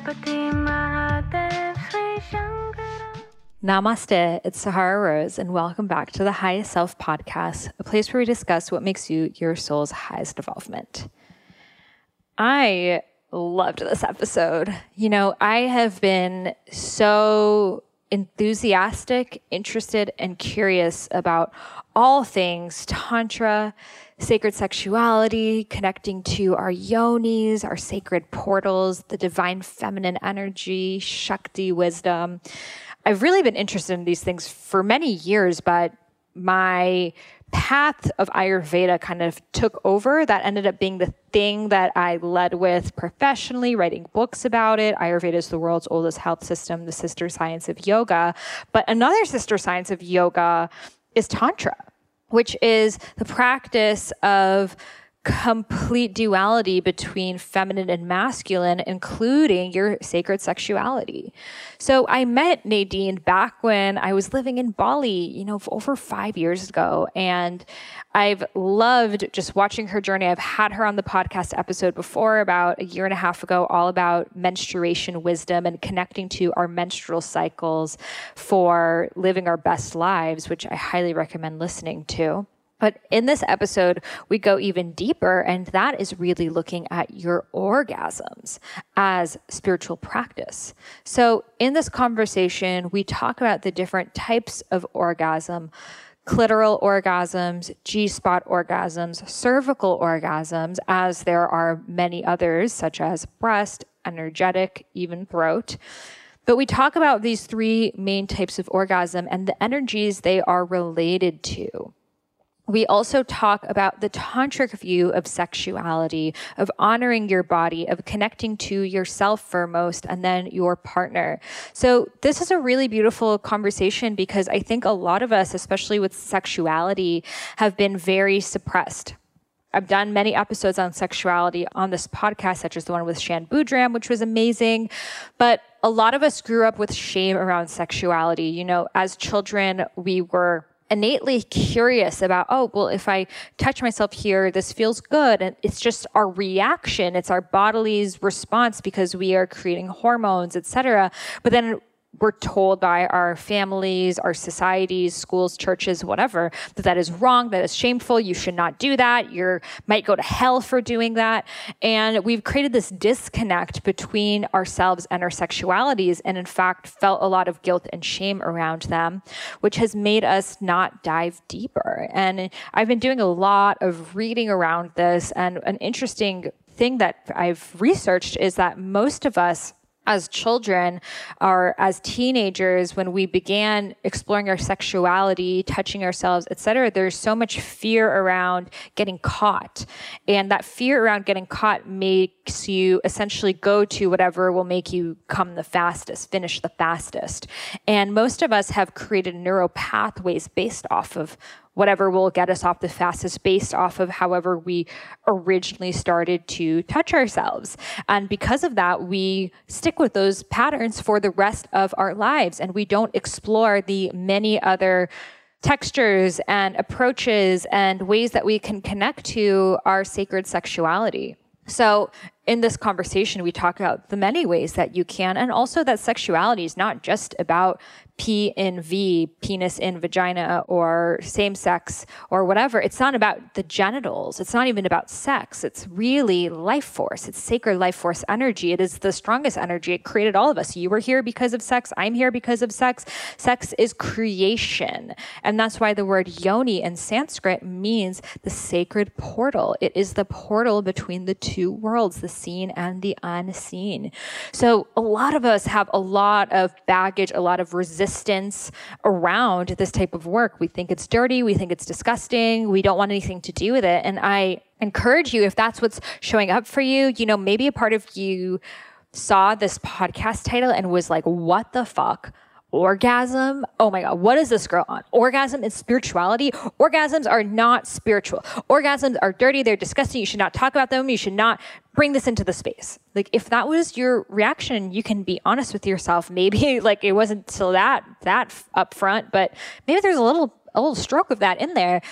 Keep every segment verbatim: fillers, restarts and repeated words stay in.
Namaste, it's Sahara Rose, and welcome back to the Highest Self Podcast, a place where we discuss what makes you your soul's highest development. I loved this episode. You know, I have been so enthusiastic, interested, and curious about all things Tantra, sacred sexuality, connecting to our yonis, our sacred portals, the divine feminine energy, Shakti wisdom. I've really been interested in these things for many years, but my path of Ayurveda kind of took over. That ended up being the thing that I led with professionally, writing books about it. Ayurveda is the world's oldest health system, the sister science of yoga. But another sister science of yoga is Tantra, which is the practice of complete duality between feminine and masculine, including your sacred sexuality. So I met Nadine back when I was living in Bali, you know, over five years ago. And I've loved just watching her journey. I've had her on the podcast episode before about a year and a half ago, all about menstruation wisdom and connecting to our menstrual cycles for living our best lives, which I highly recommend listening to. But in this episode, we go even deeper, and that is really looking at your orgasms as spiritual practice. So in this conversation, we talk about the different types of orgasm: clitoral orgasms, G-spot orgasms, cervical orgasms, as there are many others, such as breast, energetic, even throat. But we talk about these three main types of orgasm and the energies they are related to. We also talk about the tantric view of sexuality, of honoring your body, of connecting to yourself foremost, and then your partner. So this is a really beautiful conversation because I think a lot of us, especially with sexuality, have been very suppressed. I've done many episodes on sexuality on this podcast, such as the one with Shan Boodram, which was amazing. But a lot of us grew up with shame around sexuality. You know, as children, we were innately curious about, oh, well, if I touch myself here, this feels good. And it's just our reaction. It's our body's response because we are creating hormones, et cetera. But then we're told by our families, our societies, schools, churches, whatever, that that is wrong, that is shameful, you should not do that, you might go to hell for doing that. And we've created this disconnect between ourselves and our sexualities, and in fact felt a lot of guilt and shame around them, which has made us not dive deeper. And I've been doing a lot of reading around this, and an interesting thing that I've researched is that most of us as children or as teenagers, when we began exploring our sexuality, touching ourselves, et cetera, there's so much fear around getting caught. And that fear around getting caught makes you essentially go to whatever will make you come the fastest, finish the fastest. And most of us have created neural pathways based off of whatever will get us off the fastest, based off of however we originally started to touch ourselves. And because of that, we stick with those patterns for the rest of our lives, and we don't explore the many other textures and approaches and ways that we can connect to our sacred sexuality. So in this conversation, we talk about the many ways that you can, and also that sexuality is not just about P in V, penis in vagina, or same sex, or whatever. It's not about the genitals. It's not even about sex. It's really life force. It's sacred life force energy. It is the strongest energy. It created all of us. You were here because of sex. I'm here because of sex. Sex is creation. And that's why the word yoni in Sanskrit means the sacred portal. It is the portal between the two worlds, the seen and the unseen. So a lot of us have a lot of baggage, a lot of resistance around this type of work. We think it's dirty. We think it's disgusting. We don't want anything to do with it. And I encourage you, if that's what's showing up for you, you know, maybe a part of you saw this podcast title and was like, what the fuck? Orgasm? Oh my God, what is this girl on? Orgasm is spirituality? Orgasms are not spiritual. Orgasms are dirty. They're disgusting. You should not talk about them. You should not bring this into the space. Like, if that was your reaction, you can be honest with yourself. Maybe like it wasn't till that, that upfront, but maybe there's a little, a little stroke of that in there.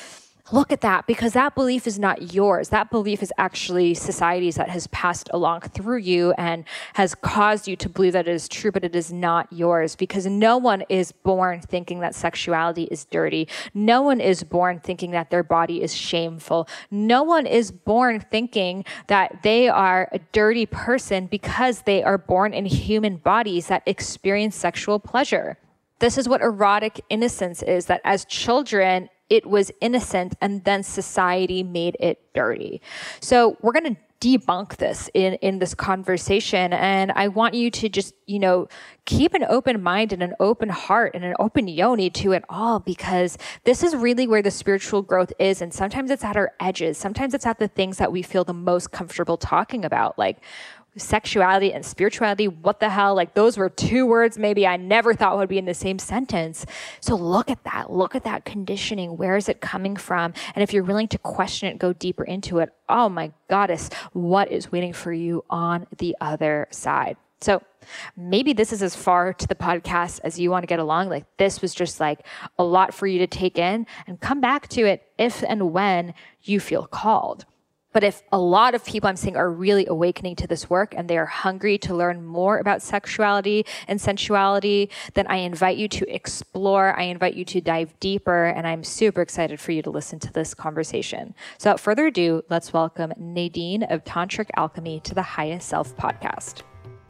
look at that, because that belief is not yours. That belief is actually society's that has passed along through you and has caused you to believe that it is true, but it is not yours, because no one is born thinking that sexuality is dirty. No one is born thinking that their body is shameful. No one is born thinking that they are a dirty person because they are born in human bodies that experience sexual pleasure. This is what erotic innocence is, that as children, it was innocent, and then society made it dirty. So we're going to debunk this in, in this conversation. And I want you to just, you know, keep an open mind and an open heart and an open yoni to it all, because this is really where the spiritual growth is. And sometimes it's at our edges. Sometimes it's at the things that we feel the most comfortable talking about, like sexuality and spirituality. What the hell? Like, those were two words maybe I never thought would be in the same sentence. So look at that. Look at that conditioning. Where is it coming from? And if you're willing to question it, go deeper into it, oh my goddess, what is waiting for you on the other side? So maybe this is as far to the podcast as you want to get along. Like, this was just like a lot for you to take in, and come back to it if and when you feel called. But if a lot of people I'm seeing are really awakening to this work and they are hungry to learn more about sexuality and sensuality, then I invite you to explore. I invite you to dive deeper. And I'm super excited for you to listen to this conversation. So without further ado, let's welcome Nadine of Tantric Alchemy to the Highest Self podcast.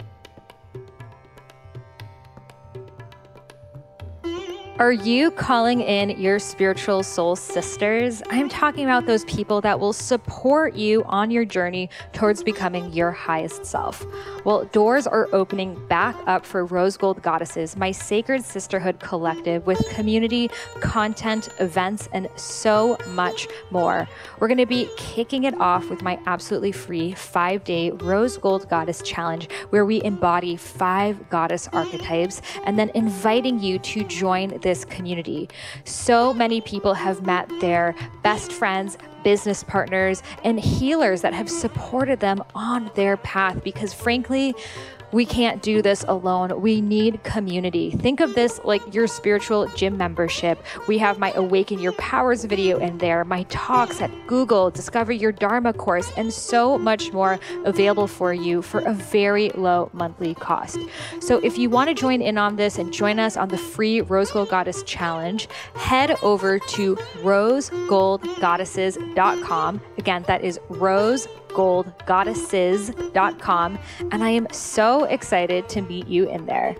Are you calling in your spiritual soul sisters? I'm talking about those people that will support you on your journey towards becoming your highest self. Well, doors are opening back up for Rose Gold Goddesses, my sacred sisterhood collective with community, content, events, and so much more. We're going to be kicking it off with my absolutely free five-day Rose Gold Goddess Challenge, where we embody five goddess archetypes and then inviting you to join this This community. So many people have met their best friends, business partners, and healers that have supported them on their path, because frankly, we can't do this alone. We need community. Think of this like your spiritual gym membership. We have my Awaken Your Powers video in there, my talks at Google, Discover Your Dharma course, and so much more available for you for a very low monthly cost. So if you want to join in on this and join us on the free Rose Gold Goddess Challenge, head over to rose gold goddesses dot com. Again, that is rose gold goddesses dot com, and I am so excited to meet you in there.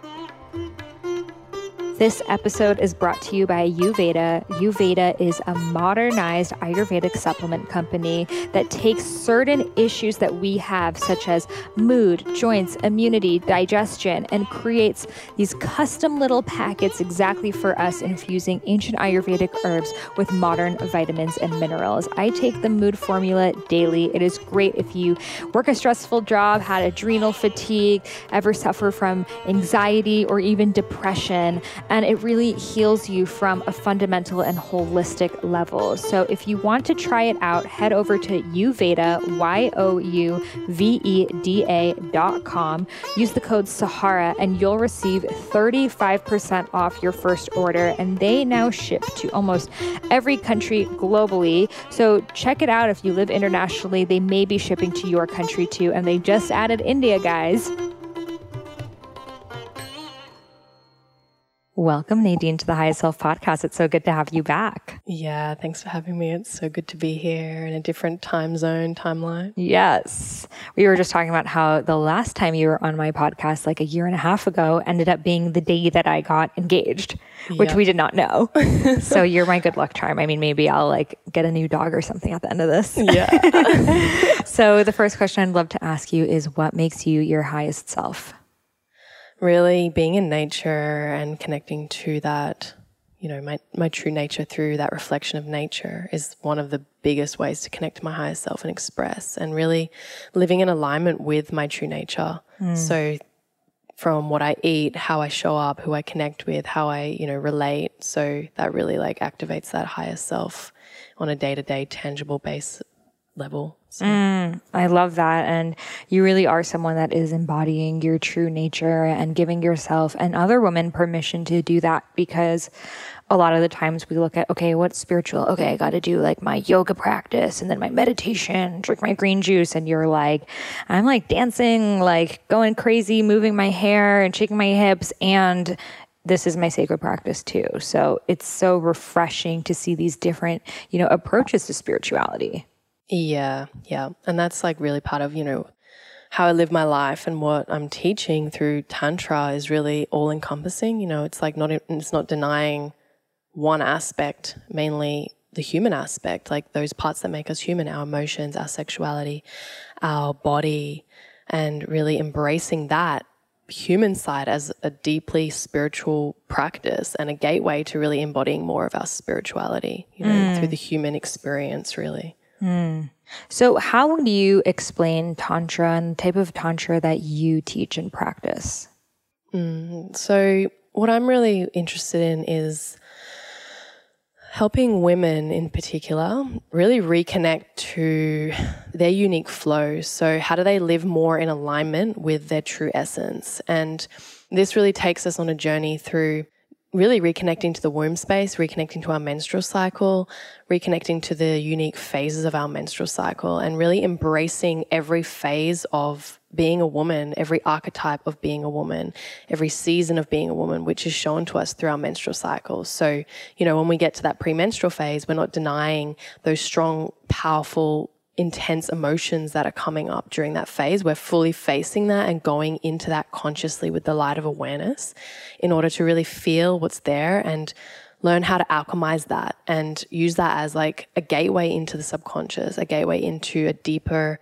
This episode is brought to you by Ayurveda. Ayurveda is a modernized Ayurvedic supplement company that takes certain issues that we have, such as mood, joints, immunity, digestion, and creates these custom little packets exactly for us, infusing ancient Ayurvedic herbs with modern vitamins and minerals. I take the mood formula daily. It is great if you work a stressful job, had adrenal fatigue, ever suffer from anxiety or even depression. And it really heals you from a fundamental and holistic level. So if you want to try it out, head over to Youveda, Y O U V E D A dot com. Use the code Sahara and you'll receive thirty-five percent off your first order. And they now ship to almost every country globally. So check it out if you live internationally. They may be shipping to your country too. And they just added India, guys. Welcome, Nadine, to the Highest Self podcast. It's so good to have you back. Yeah, thanks for having me. It's so good to be here in a different time zone, timeline. Yes. We were just talking about how the last time you were on my podcast, like a year and a half ago, ended up being the day that I got engaged, which yep. we did not know. So you're my good luck charm. I mean, maybe I'll like get a new dog or something at the end of this. Yeah. So the first question I'd love to ask you is, what makes you your highest self? Really being in nature and connecting to that, you know, my, my true nature through that reflection of nature is one of the biggest ways to connect to my higher self and express, and really living in alignment with my true nature. Mm. So from what I eat, how I show up, who I connect with, how I, you know, relate. So that really like activates that higher self on a day-to-day tangible base, level. So. Mm, I love that. And you really are someone that is embodying your true nature and giving yourself and other women permission to do that, because a lot of the times we look at, okay, what's spiritual? Okay, I got to do like my yoga practice and then my meditation, drink my green juice. And you're like, I'm like dancing, like going crazy, moving my hair and shaking my hips. And this is my sacred practice too. So it's so refreshing to see these different, you know, approaches to spirituality. Yeah, yeah. And that's like really part of, you know, how I live my life, and what I'm teaching through Tantra is really all encompassing. You know, it's like not, it's not denying one aspect, mainly the human aspect, like those parts that make us human, our emotions, our sexuality, our body, and really embracing that human side as a deeply spiritual practice and a gateway to really embodying more of our spirituality, you know, mm. through the human experience, really. Mm. So how would you explain Tantra and the type of Tantra that you teach and practice? Mm. So what I'm really interested in is helping women in particular really reconnect to their unique flow. So how do they live more in alignment with their true essence? And this really takes us on a journey through really reconnecting to the womb space, reconnecting to our menstrual cycle, reconnecting to the unique phases of our menstrual cycle, and really embracing every phase of being a woman, every archetype of being a woman, every season of being a woman, which is shown to us through our menstrual cycles. So, you know, when we get to that premenstrual phase, we're not denying those strong, powerful, intense emotions that are coming up during that phase. We're fully facing that and going into that consciously with the light of awareness in order to really feel what's there and learn how to alchemize that and use that as like a gateway into the subconscious, a gateway into a deeper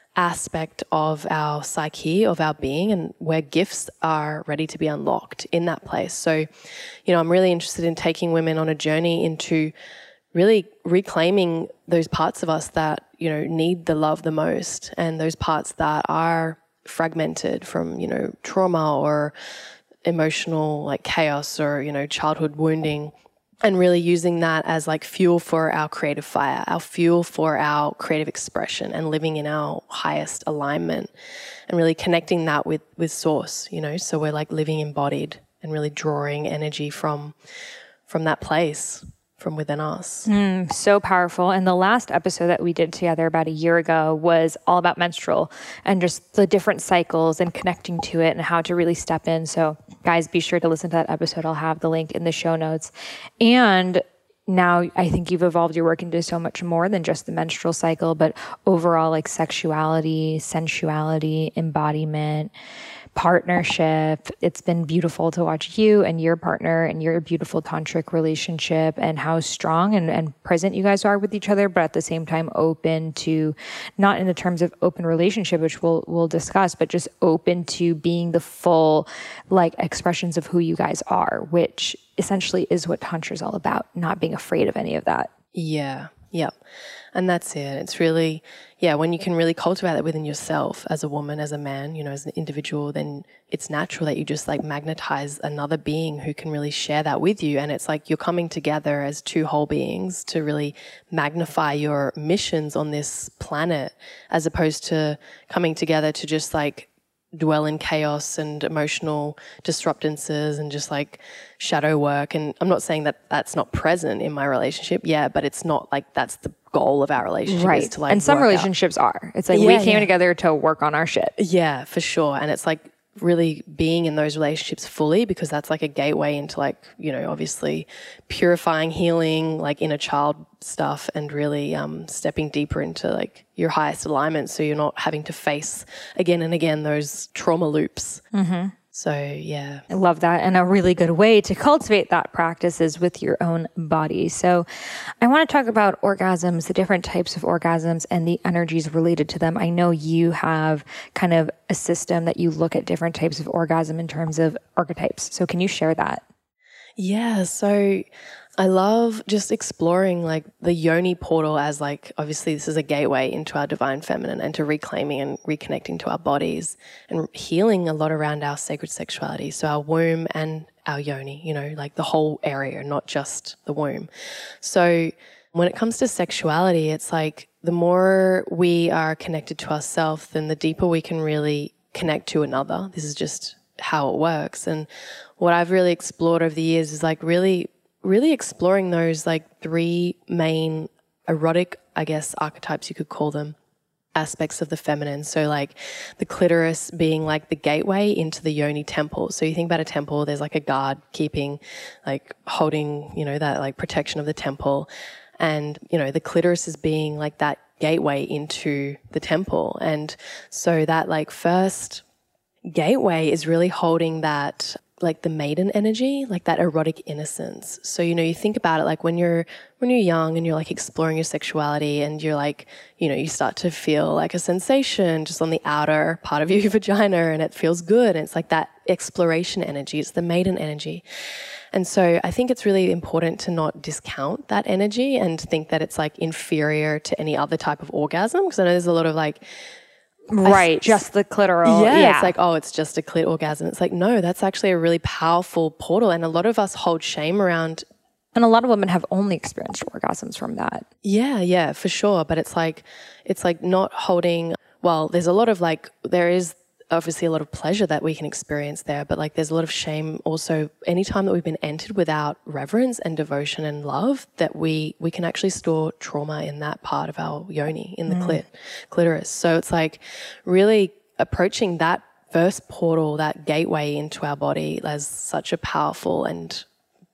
aspect of our psyche, of our being, and where gifts are ready to be unlocked in that place. So, you know, I'm really interested in taking women on a journey into really reclaiming those parts of us that, you know, need the love the most, and those parts that are fragmented from, you know, trauma or emotional like chaos or, you know, childhood wounding, and really using that as like fuel for our creative fire, our fuel for our creative expression and living in our highest alignment, and really connecting that with, with source, you know, so we're like living embodied and really drawing energy from, from that place, from within us. Mm, so powerful. And the last episode that we did together about a year ago was all about menstrual and just the different cycles and connecting to it and how to really step in. So guys, be sure to listen to that episode. I'll have the link in the show notes. And now I think you've evolved your work into so much more than just the menstrual cycle, but overall like sexuality, sensuality, embodiment, partnership. It's been beautiful to watch you and your partner and your beautiful tantric relationship and how strong and, and present you guys are with each other, but at the same time open to, not in the terms of open relationship, which we'll we'll discuss, but just open to being the full like expressions of who you guys are, which essentially is what Tantra is all about, not being afraid of any of that. Yeah. Yep. And that's it. It's really, yeah, when you can really cultivate that within yourself as a woman, as a man, you know, as an individual, then it's natural that you just like magnetize another being who can really share that with you. And it's like you're coming together as two whole beings to really magnify your missions on this planet, as opposed to coming together to just like dwell in chaos and emotional disruptances and just like shadow work. And I'm not saying that that's not present in my relationship. Yeah, but it's not like that's the goal of our relationship. Right. Is to like and some work relationships out. are. It's like yeah, we came yeah. together to work on our shit. Yeah, for sure. And it's like really being in those relationships fully, because that's like a gateway into like, you know, obviously purifying, healing, like inner child stuff, and really um, stepping deeper into like your highest alignment, so you're not having to face again and again those trauma loops. Mm-hmm. So, yeah. I love that. And a really good way to cultivate that practice is with your own body. So I want to talk about orgasms, the different types of orgasms and the energies related to them. I know you have kind of a system that you look at different types of orgasm in terms of archetypes. So can you share that? Yeah. So I love just exploring like the yoni portal as like, obviously this is a gateway into our divine feminine and to reclaiming and reconnecting to our bodies and healing a lot around our sacred sexuality. So our womb and our yoni, you know, like the whole area, not just the womb. So When it comes to sexuality, it's like the more we are connected to ourselves, then the deeper we can really connect to another. This is just how it works. And what I've really explored over the years is like really, really exploring those like three main erotic, I guess, archetypes you could call them, aspects of the feminine. So like the clitoris being like the gateway into the yoni temple. So you think about a temple, there's like a guard keeping, like holding, you know, that like protection of the temple. And, you know, the clitoris is being like that gateway into the temple. And so that like first gateway is really holding that like the maiden energy, like that erotic innocence. So, you know, you think about it like when you're, when you're young and you're like exploring your sexuality and you're like, you know, you start to feel like a sensation just on the outer part of your vagina and it feels good. And it's like that exploration energy. It's the maiden energy. And so I think it's really important to not discount that energy and think that it's like inferior to any other type of orgasm. Because I know there's a lot of like, Right, I, just the clitoral. Yeah, yeah, it's like, oh, it's just a clit orgasm. It's like, no, that's actually a really powerful portal. And a lot of us hold shame around. And a lot of women have only experienced orgasms from that. Yeah, yeah, for sure. But it's like, it's like not holding, well, there's a lot of like, there is obviously a lot of pleasure that we can experience there, but like there's a lot of shame also anytime that we've been entered without reverence and devotion and love, that we we can actually store trauma in that part of our yoni, in the mm. clit, clitoris. So it's like really approaching that first portal, that gateway into our body as such a powerful and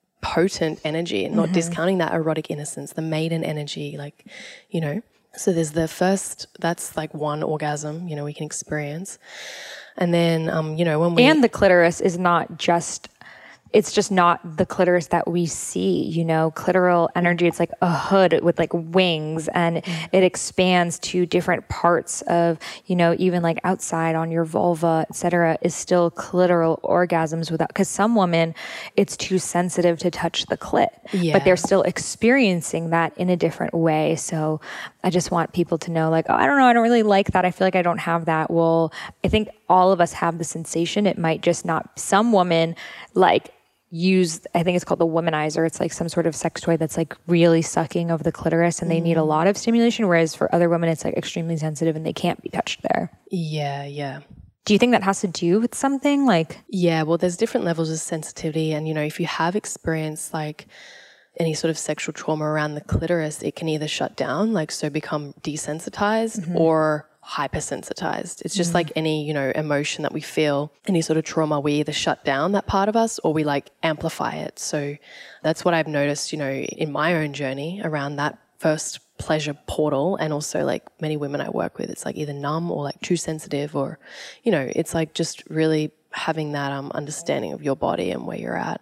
potent energy, and not mm-hmm. discounting that erotic innocence, the maiden energy, like, you know. So there's the first, that's like one orgasm, you know, we can experience. And then, um, you know, when we... And the clitoris is not just, it's just not the clitoris that we see, you know, clitoral energy. It's like a hood with like wings, and mm. it expands to different parts of, you know, even like outside on your vulva, et cetera, is still clitoral orgasms without, because some women, it's too sensitive to touch the clit, yeah. but they're still experiencing that in a different way. So I just want people to know like, oh, I don't know, I don't really like that. I feel like I don't have that. Well, I think all of us have the sensation. It might just not, some women like, use, I think it's called the womanizer. It's like some sort of sex toy that's like really sucking of the clitoris, and they mm. need a lot of stimulation. Whereas for other women, it's like extremely sensitive and they can't be touched there. Yeah, yeah. Do you think that has to do with something like? Yeah, well, there's different levels of sensitivity. And, you know, if you have experienced like any sort of sexual trauma around the clitoris, it can either shut down, like so become desensitized mm-hmm. or hypersensitized. It's just mm. like any, you know, emotion that we feel, any sort of trauma, we either shut down that part of us or we like amplify it. So that's what I've noticed, you know, in my own journey around that first pleasure portal. And also like many women I work with, it's like either numb or like too sensitive, or, you know, it's like just really having that um understanding of your body and where you're at.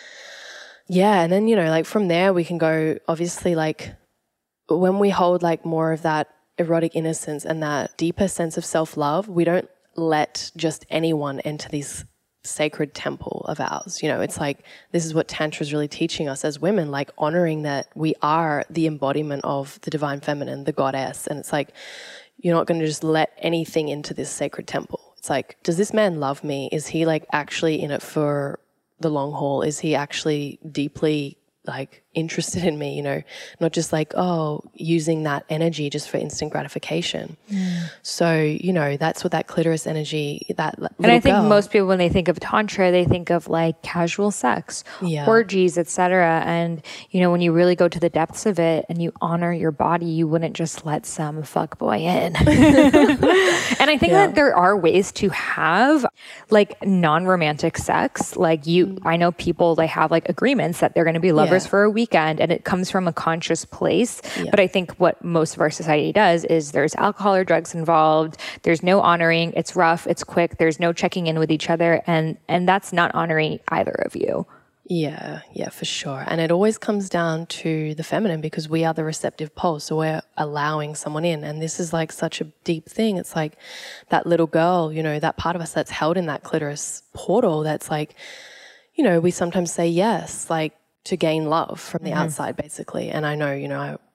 Yeah. And then, you know, like from there we can go, obviously, like when we hold like more of that erotic innocence and that deeper sense of self-love, we don't let just anyone enter this sacred temple of ours. You know, it's like, this is what Tantra is really teaching us as women, like honoring that we are the embodiment of the divine feminine, the goddess. And it's like, you're not going to just let anything into this sacred temple. It's like, does this man love me? Is he like actually in it for the long haul? Is he actually deeply like interested in me, you know, not just like, oh, using that energy just for instant gratification. Mm. So, you know, that's what that clitoris energy, that And I think girl, most people, when they think of Tantra, they think of like casual sex, yeah. orgies, et cetera. And, you know, when you really go to the depths of it and you honor your body, you wouldn't just let some fuckboy in. And I think yeah. that there are ways to have like non-romantic sex. Like you, mm. I know people, they have like agreements that they're going to be lovers yeah. for a week. Weekend, and it comes from a conscious place. Yeah. But I think what most of our society does is there's alcohol or drugs involved. There's no honoring. It's rough. It's quick. There's no checking in with each other. And, and that's not honoring either of you. Yeah, yeah, for sure. And it always comes down to the feminine, because we are the receptive pole. So we're allowing someone in. And this is like such a deep thing. It's like that little girl, you know, that part of us that's held in that clitoris portal that's like, you know, we sometimes say yes, like, to gain love from the mm-hmm. outside, basically. And I know, you know, I,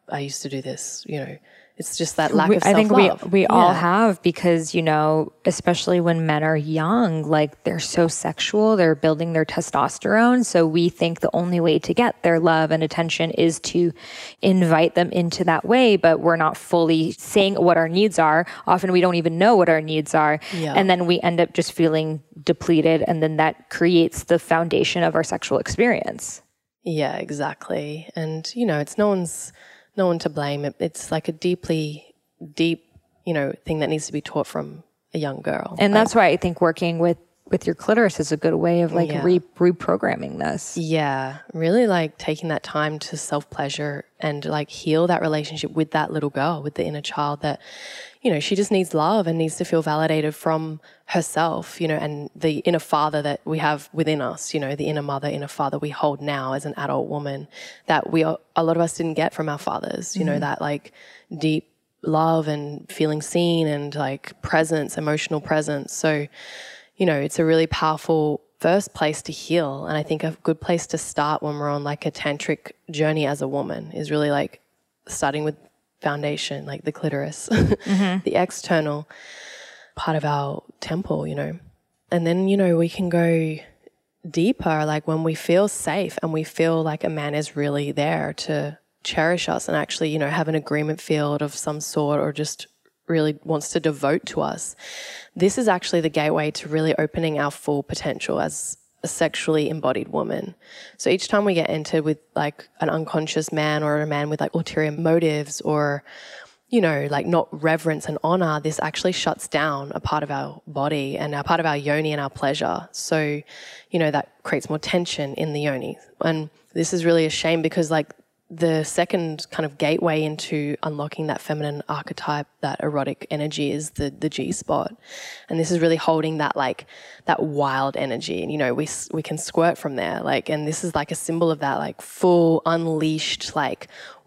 I used to do this, you know. It's just that lack we, of I self-love. think we, we yeah. all have, because, you know, especially when men are young, like they're so sexual, they're building their testosterone. So we think the only way to get their love and attention is to invite them into that way, but we're not fully saying what our needs are. Often we don't even know what our needs are. Yeah. And then we end up just feeling depleted. And then that creates the foundation of our sexual experience. Yeah, exactly. And, you know, it's no one's... no one to blame. It, it's like a deeply, deep, you know, thing that needs to be taught from a young girl. And like, that's why I think working with, with your clitoris is a good way of like yeah. re, reprogramming this. Yeah, really like taking that time to self-pleasure and like heal that relationship with that little girl, with the inner child that, you know, she just needs love and needs to feel validated from herself, you know, and the inner father that we have within us, you know, the inner mother, inner father we hold now as an adult woman that we, a lot of us didn't get from our fathers, you mm-hmm. know, that like deep love and feeling seen and like presence, emotional presence. So, you know, it's a really powerful first place to heal. And I think a good place to start when we're on like a tantric journey as a woman is really like starting with foundation, like the clitoris, mm-hmm. the external part of our temple, you know. And then, you know, we can go deeper, like when we feel safe and we feel like a man is really there to cherish us and actually, you know, have an agreement field of some sort or just really wants to devote to us. This is actually the gateway to really opening our full potential as a sexually embodied woman. So each time we get entered with like an unconscious man or a man with like ulterior motives or, you know, like not reverence and honor, this actually shuts down a part of our body and a part of our yoni and our pleasure. So, you know, that creates more tension in the yoni. And this is really a shame because like the second kind of gateway into unlocking that feminine archetype, that erotic energy is the the G spot. And this is really holding that like that wild energy. And, you know, we we can squirt from there. Like, and this is like a symbol of that like full unleashed, like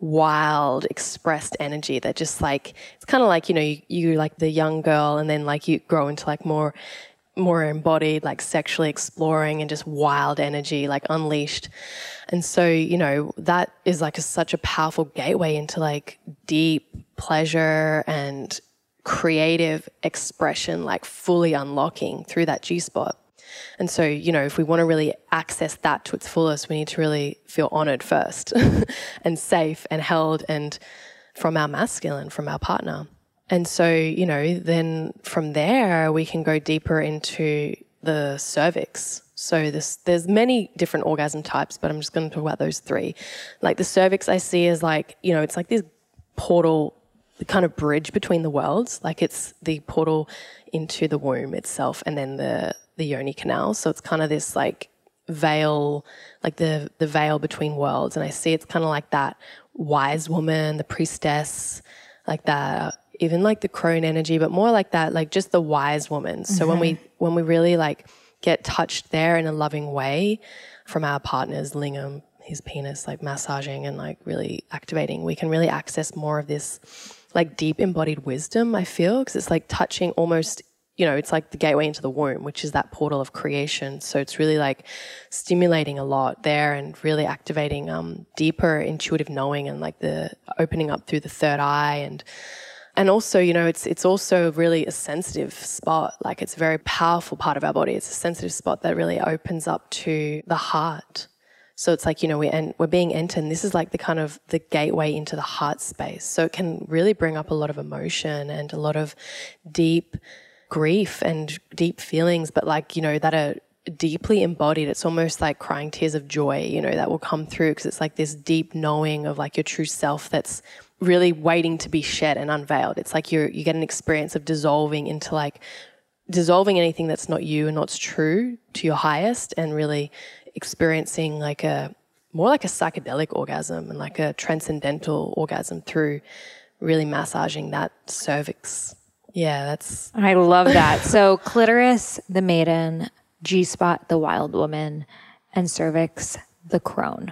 wild expressed energy that just like, it's kind of like, you know, you, you like the young girl and then like you grow into like more more embodied, like sexually exploring and just wild energy, like unleashed. And so, you know, that is like a, such a powerful gateway into like deep pleasure and creative expression, like fully unlocking through that G-spot. And so, you know, if we want to really access that to its fullest, we need to really feel honored first and safe and held and from our masculine, from our partner. And so, you know, then from there we can go deeper into the cervix. So this, there's many different orgasm types, but I'm just going to talk about those three. Like the cervix I see is like, you know, it's like this portal, the kind of bridge between the worlds. Like it's the portal into the womb itself and then the, the yoni canal. So it's kind of this like veil, like the, the veil between worlds. And I see it's kind of like that wise woman, the priestess, like that, even like the crone energy, but more like that, like just the wise woman. So mm-hmm. when we when we really like get touched there in a loving way from our partner's lingam, his penis, like massaging and like really activating, we can really access more of this like deep embodied wisdom, I feel, because it's like touching almost, you know, it's like the gateway into the womb, which is that portal of creation. So it's really like stimulating a lot there and really activating um, deeper intuitive knowing and like the opening up through the third eye. And And also, you know, it's it's also really a sensitive spot. Like it's a very powerful part of our body. It's a sensitive spot that really opens up to the heart. So it's like, you know, we en- we're being entered. And this is like the kind of the gateway into the heart space. So it can really bring up a lot of emotion and a lot of deep grief and deep feelings, but like, you know, that are deeply embodied. It's almost like crying tears of joy, you know, that will come through because it's like this deep knowing of like your true self that's really waiting to be shed and unveiled. It's like you you get an experience of dissolving into like dissolving anything that's not you and not true to your highest and really experiencing like a more like a psychedelic orgasm and like a transcendental orgasm through really massaging that cervix. Yeah, that's... I love that. So clitoris, the maiden, G-spot, the wild woman, and cervix, the crone.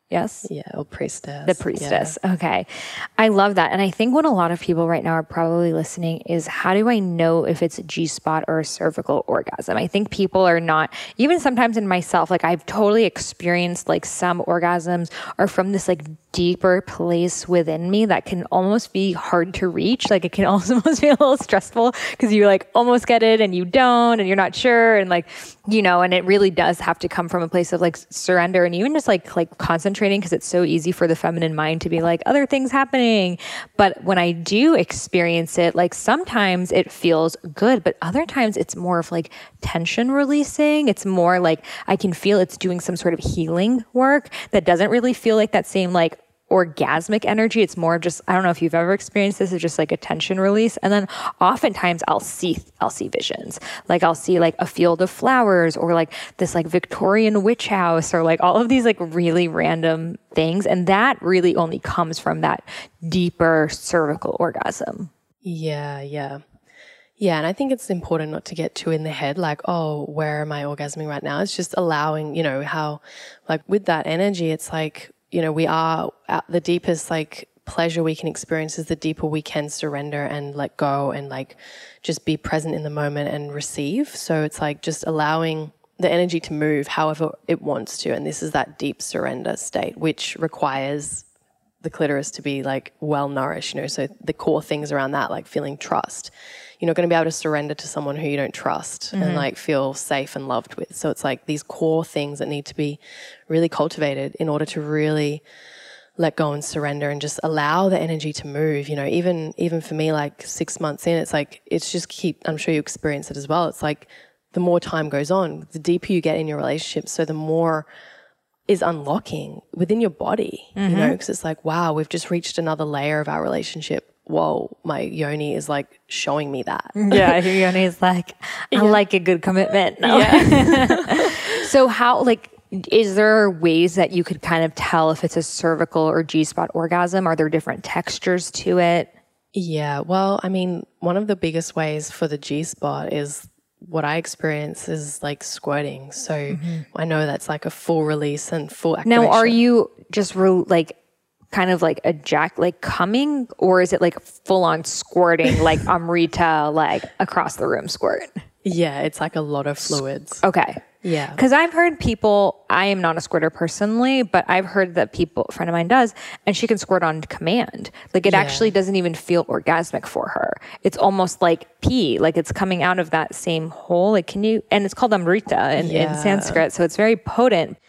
Yes? Yeah, or priestess. The priestess. Yeah. Okay. I love that. And I think what a lot of people right now are probably listening is, how do I know if it's a G-spot or a cervical orgasm? I think people are not, even sometimes in myself, like I've totally experienced like some orgasms are from this like deeper place within me that can almost be hard to reach. Like it can almost be a little stressful because you like almost get it and you don't, and you're not sure. And like, you know, and it really does have to come from a place of like surrender, and even just like, like concentrating, because it's so easy for the feminine mind to be like other things happening. But when I do experience it, like sometimes it feels good, but other times it's more of like tension releasing. It's more like I can feel it's doing some sort of healing work that doesn't really feel like that same like orgasmic energy. It's more of just, I don't know if you've ever experienced this, it's just like a tension release. And then oftentimes I'll see, I'll see visions. Like I'll see like a field of flowers, or like this like Victorian witch house, or like all of these like really random things. And that really only comes from that deeper cervical orgasm. Yeah, yeah. Yeah, and I think it's important not to get too in the head, like, oh, where am I orgasming right now? It's just allowing, you know, how, like with that energy, it's like, you know, we are at the deepest, like, pleasure we can experience is the deeper we can surrender and let go and, like, just be present in the moment and receive. So it's like just allowing the energy to move however it wants to. And this is that deep surrender state, which requires the clitoris to be, like, well nourished, you know, so the core things around that, like feeling trust. You're not going to be able to surrender to someone who you don't trust mm-hmm. and like feel safe and loved with. So it's like these core things that need to be really cultivated in order to really let go and surrender and just allow the energy to move. You know, even even for me, like six months in, it's like, it's just keep, I'm sure you experience it as well. It's like the more time goes on, the deeper you get in your relationship, so the more is unlocking within your body, mm-hmm. you know, because it's like, wow, we've just reached another layer of our relationship. Whoa, my yoni is like showing me that. Yeah, your yoni is like, I yeah. like a good commitment. No. Yeah. So how, like, is there ways that you could kind of tell if it's a cervical or G-spot orgasm? Are there different textures to it? Yeah, well, I mean, one of the biggest ways for the G-spot is what I experience is like squirting. So mm-hmm. I know that's like a full release and full activation. Now, are you just re- like kind of like ejac, like coming, or is it like full on squirting, like Amrita, like across the room squirt? Yeah, it's like a lot of fluids. Okay. Yeah. Because I've heard people, I am not a squirter personally, but I've heard that people, a friend of mine does, and she can squirt on command. Like it yeah. actually doesn't even feel orgasmic for her. It's almost like pee, like it's coming out of that same hole. Like, can you, and it's called Amrita in, yeah. in Sanskrit, so it's very potent.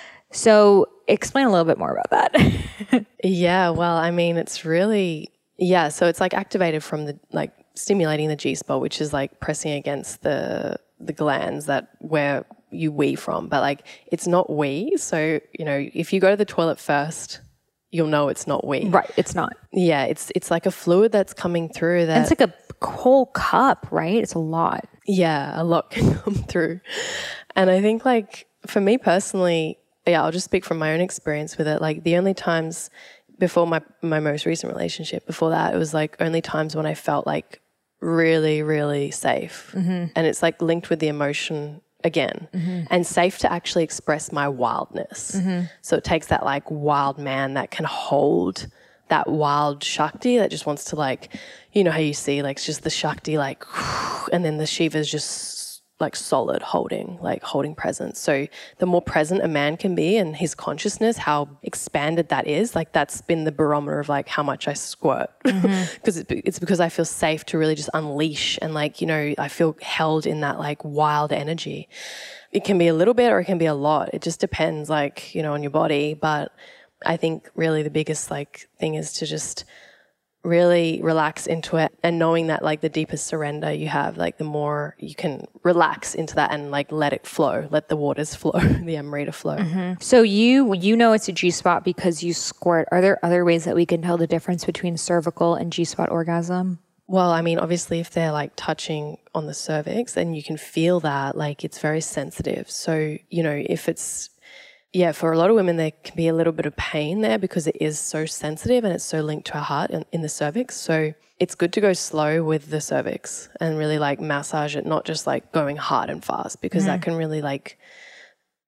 So explain a little bit more about that. Yeah, well, I mean, it's really, yeah, so it's like activated from the, like stimulating the G-spot, which is like pressing against the the glands that where you wee from, but like it's not wee. So, you know, if you go to the toilet first, you'll know it's not wee. Right, it's not. Yeah, it's it's like a fluid that's coming through that. And it's like a whole cup, right? It's a lot. Yeah, a lot can come through. And I think like for me personally, yeah, I'll just speak from my own experience with it. Like the only times before my, my most recent relationship, before that, it was like only times when I felt like really, really safe. Mm-hmm. And it's like linked with the emotion again mm-hmm. and safe to actually express my wildness. Mm-hmm. So it takes that like wild man that can hold that wild Shakti that just wants to like, you know how you see like it's just the Shakti like, and then the Shiva is just like solid holding, like holding presence. So the more present a man can be and his consciousness, how expanded that is, like that's been the barometer of like how much I squirt. Because mm-hmm. it's because I feel safe to really just unleash and like, you know, I feel held in that like wild energy. It can be a little bit or it can be a lot. It just depends like, you know, on your body. But I think really the biggest like thing is to just really relax into it, and knowing that like the deepest surrender you have, like the more you can relax into that and like let it flow, let the waters flow, the Amrita flow. Mm-hmm. So you you know it's a G-spot because you squirt. Are there other ways that we can tell the difference between cervical and G-spot orgasm? Well, I mean, obviously if they're like touching on the cervix and you can feel that, like it's very sensitive. So, you know, if it's yeah, for a lot of women, there can be a little bit of pain there because it is so sensitive and it's so linked to our heart in, in the cervix. So it's good to go slow with the cervix and really like massage it, not just like going hard and fast, because mm. that can really like,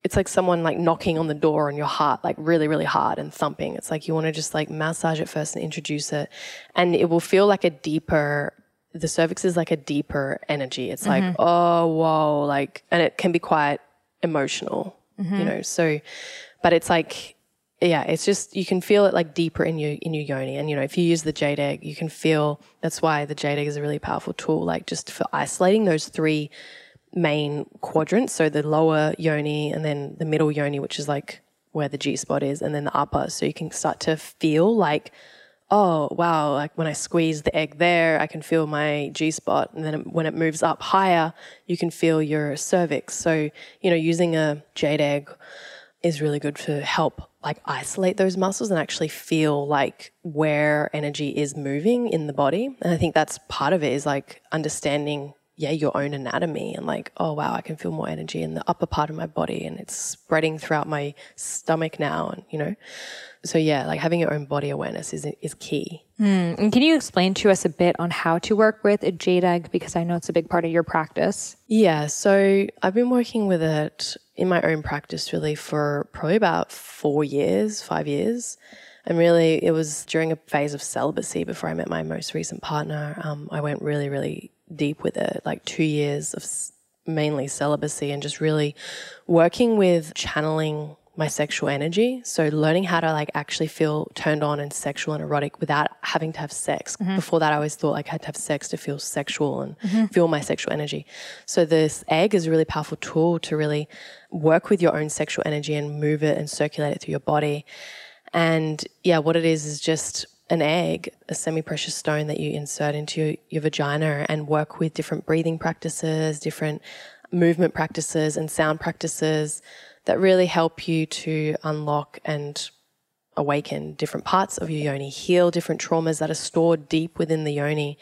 it's like someone like knocking on the door on your heart, like really, really hard and thumping. It's like you want to just like massage it first and introduce it. And it will feel like a deeper, the cervix is like a deeper energy. It's mm-hmm. like, oh, whoa, like, and it can be quite emotional, mm-hmm. you know, so, but it's like, yeah, it's just, you can feel it like deeper in your, in your yoni. And, you know, if you use the jade egg, you can feel, that's why the jade egg is a really powerful tool, like just for isolating those three main quadrants. So the lower yoni and then the middle yoni, which is like where the G spot is, and then the upper. So you can start to feel like, oh, wow, like when I squeeze the egg there, I can feel my G spot. And then when it moves up higher, you can feel your cervix. So, you know, using a jade egg is really good to help like isolate those muscles and actually feel like where energy is moving in the body. And I think that's part of it, is like understanding, yeah, your own anatomy and like, oh, wow, I can feel more energy in the upper part of my body and it's spreading throughout my stomach now. And, you know, so yeah, like having your own body awareness is is key. Mm. And can you explain to us a bit on how to work with a jade egg? Because I know it's a big part of your practice. Yeah, so I've been working with it in my own practice really for probably about four years, five years. And really it was during a phase of celibacy before I met my most recent partner. Um, I went really, really deep with it, like two years of mainly celibacy and just really working with channeling my sexual energy. So learning how to like actually feel turned on and sexual and erotic without having to have sex. Mm-hmm. Before that, I always thought like I had to have sex to feel sexual and mm-hmm. feel my sexual energy. So this egg is a really powerful tool to really work with your own sexual energy and move it and circulate it through your body. And yeah, what it is is just an egg, a semi-precious stone that you insert into your, your vagina, and work with different breathing practices, different movement practices and sound practices that really help you to unlock and awaken different parts of your yoni, heal different traumas that are stored deep within the yoni.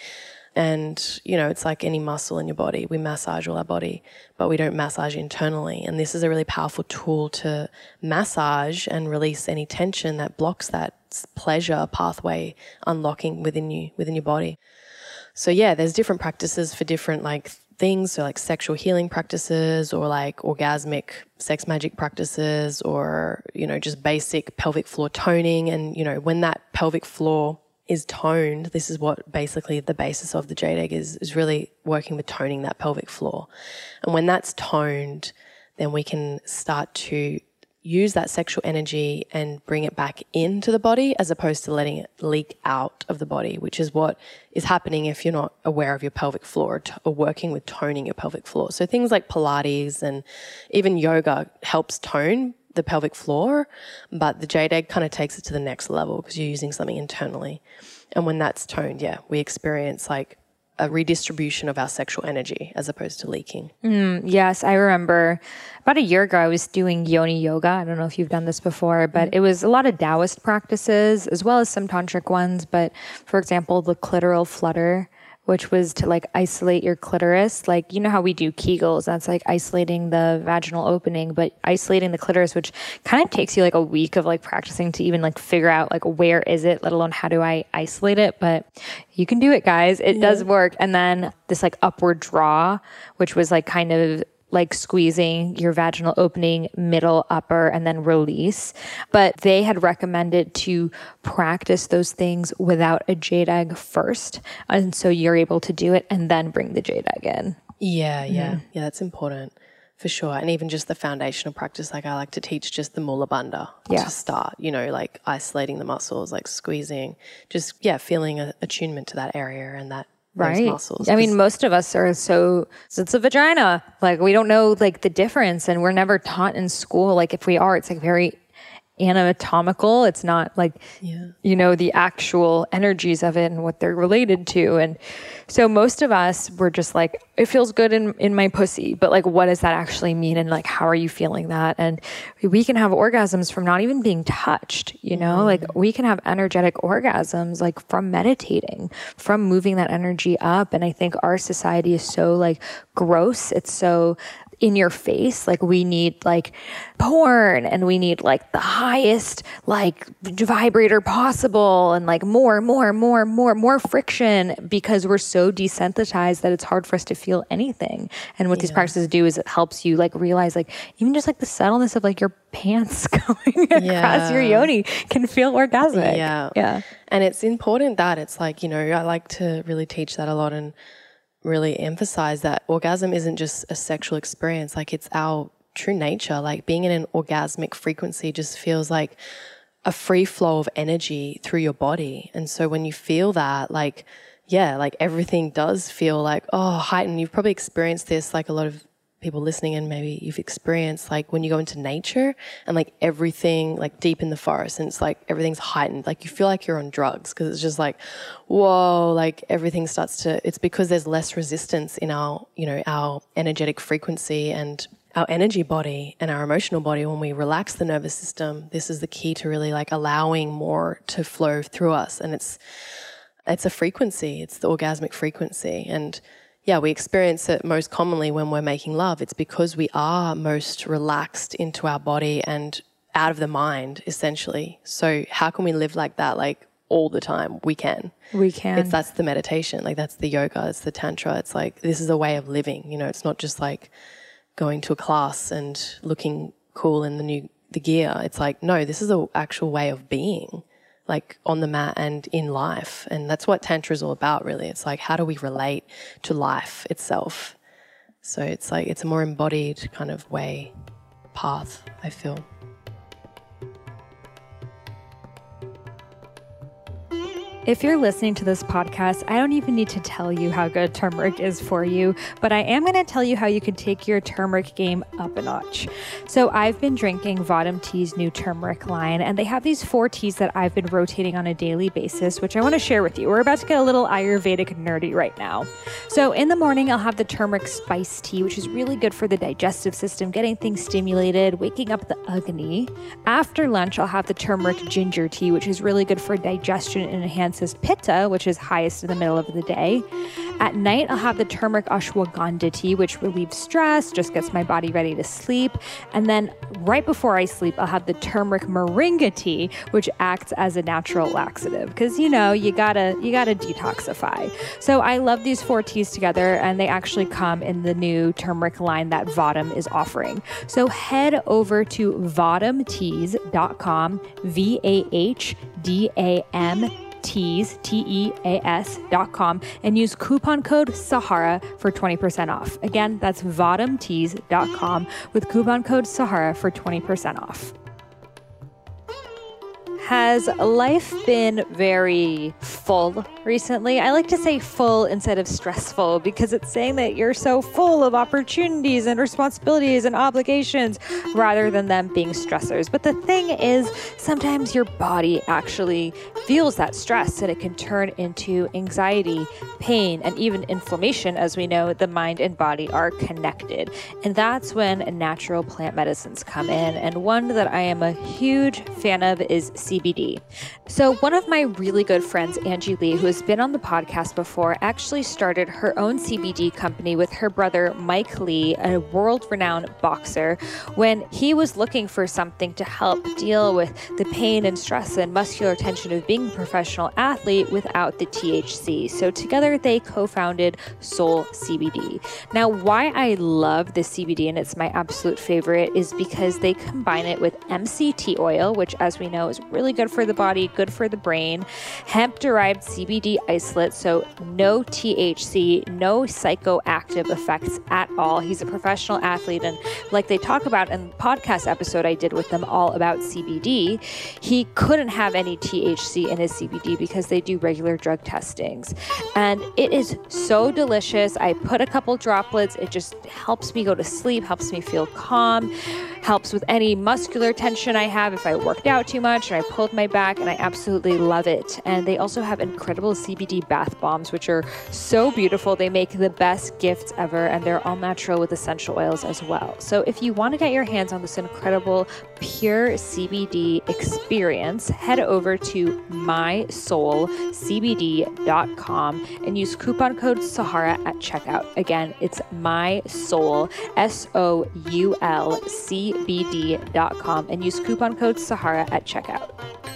And, you know, it's like any muscle in your body. We massage all our body, but we don't massage internally. And this is a really powerful tool to massage and release any tension that blocks that pleasure pathway unlocking within you, within your body. So yeah, there's different practices for different like things. So like sexual healing practices or like orgasmic sex magic practices or, you know, just basic pelvic floor toning. And, you know, when that pelvic floor is toned, this is what basically the basis of the jade egg is, is really working with toning that pelvic floor. And when that's toned, then we can start to use that sexual energy and bring it back into the body as opposed to letting it leak out of the body, which is what is happening if you're not aware of your pelvic floor or working with toning your pelvic floor. So things like Pilates and even yoga helps tone the pelvic floor, but the jade egg kind of takes it to the next level because you're using something internally. And when that's toned, yeah, we experience like a redistribution of our sexual energy as opposed to leaking. Mm, yes, I remember about a year ago I was doing yoni yoga. I don't know if you've done this before, but mm-hmm. it was a lot of Taoist practices as well as some tantric ones. But for example, the clitoral flutter, which was to like isolate your clitoris. Like, you know how we do Kegels, that's like isolating the vaginal opening, but isolating the clitoris, which kind of takes you like a week of like practicing to even like figure out like where is it, let alone how do I isolate it. But you can do it, guys. It yeah. does work. And then this like upward draw, which was like kind of like squeezing your vaginal opening, middle, upper, and then release. But they had recommended to practice those things without a jade egg first. And so you're able to do it and then bring the jade egg in. Yeah, yeah. Mm-hmm. Yeah, that's important for sure. And even just the foundational practice, like I like to teach just the Mula Bandha yeah. to start, you know, like isolating the muscles, like squeezing, just, yeah, feeling a attunement to that area and that right. muscles. I mean, most of us are so, it's a vagina. Like we don't know like the difference, and we're never taught in school. Like if we are, it's like very anatomical. It's not like, yeah. you know, the actual energies of it and what they're related to. And so most of us were just like, it feels good in, in my pussy, but like, what does that actually mean? And like, how are you feeling that? And we can have orgasms from not even being touched, you know, mm. like we can have energetic orgasms, like from meditating, from moving that energy up. And I think our society is so like gross. It's so in your face. Like we need like porn and we need like the highest like vibrator possible and like more, more, more, more, more friction because we're so desensitized that it's hard for us to feel anything. And what yeah. these practices do is it helps you like realize like even just like the subtleness of like your pants going across yeah. your yoni can feel orgasmic. Yeah. Yeah. And it's important that it's like, you know, I like to really teach that a lot and really emphasize that orgasm isn't just a sexual experience. Like it's our true nature. Like being in an orgasmic frequency just feels like a free flow of energy through your body. And so when you feel that, like, yeah, like everything does feel like, oh, heightened. You've probably experienced this, like a lot of people listening, and maybe you've experienced like when you go into nature and like everything like deep in the forest and it's like everything's heightened, like you feel like you're on drugs because it's just like, whoa, like everything starts to, it's because there's less resistance in our, you know, our energetic frequency and our energy body and our emotional body. When we relax the nervous system, this is the key to really like allowing more to flow through us. And it's, it's a frequency, it's the orgasmic frequency. And yeah, we experience it most commonly when we're making love. It's because we are most relaxed into our body and out of the mind, essentially. So how can we live like that, like all the time? We can. We can. It's, that's the meditation. Like that's the yoga. It's the tantra. It's like, this is a way of living. You know, it's not just like going to a class and looking cool in the new, the gear. It's like, no, this is an actual way of being, like on the mat and in life. And that's what Tantra is all about, really. It's like, how do we relate to life itself? So it's like, it's a more embodied kind of way, path, I feel. If you're listening to this podcast, I don't even need to tell you how good turmeric is for you, but I am going to tell you how you can take your turmeric game up a notch. So I've been drinking Vahdam Tea's new turmeric line, and they have these four teas that I've been rotating on a daily basis, which I want to share with you. We're about to get a little Ayurvedic nerdy right now. So in the morning, I'll have the turmeric spice tea, which is really good for the digestive system, getting things stimulated, waking up the Agni. After lunch, I'll have the turmeric ginger tea, which is really good for digestion and enhancing Pitta, which is highest in the middle of the day. At night, I'll have the turmeric ashwagandha tea, which relieves stress, just gets my body ready to sleep. And then right before I sleep, I'll have the turmeric moringa tea, which acts as a natural laxative. Because, you know, you gotta, you gotta detoxify. So I love these four teas together, and they actually come in the new turmeric line that Vahdam is offering. So head over to vahdam teas dot com, V A H D A M Teas, T E A S dot com, and use coupon code Sahara for twenty percent off. Again, that's vahdam teas dot com with coupon code Sahara for twenty percent off. Has life been very full recently? I like to say full instead of stressful because it's saying that you're so full of opportunities and responsibilities and obligations rather than them being stressors. But the thing is, sometimes your body actually feels that stress and it can turn into anxiety, pain, and even inflammation. As we know, the mind and body are connected. And that's when natural plant medicines come in. And one that I am a huge fan of is C B D. So one of my really good friends, Angie Lee, who has been on the podcast before, actually started her own C B D company with her brother, Mike Lee, a world-renowned boxer, when he was looking for something to help deal with the pain and stress and muscular tension of being a professional athlete without the T H C. So together they co-founded Soul C B D. Now, why I love the C B D, and it's my absolute favorite, is because they combine it with M C T oil, which, as we know, is really good for the body, good for the brain, hemp-derived C B D isolate, so no T H C, no psychoactive effects at all. He's a professional athlete, and like they talk about in the podcast episode I did with them all about C B D, he couldn't have any T H C in his C B D because they do regular drug testings. And it is so delicious. I put a couple droplets. It just helps me go to sleep, helps me feel calm, helps with any muscular tension I have if I worked out too much and I pulled my back, and I absolutely love it. And they also have incredible C B D bath bombs, which are so beautiful. They make the best gifts ever, and they're all natural with essential oils as well. So if you want to get your hands on this incredible pure C B D experience, head over to my soul c b d dot com and use coupon code Sahara at checkout. Again, it's mysoul, S O U L C B D dot com, and use coupon code Sahara at checkout.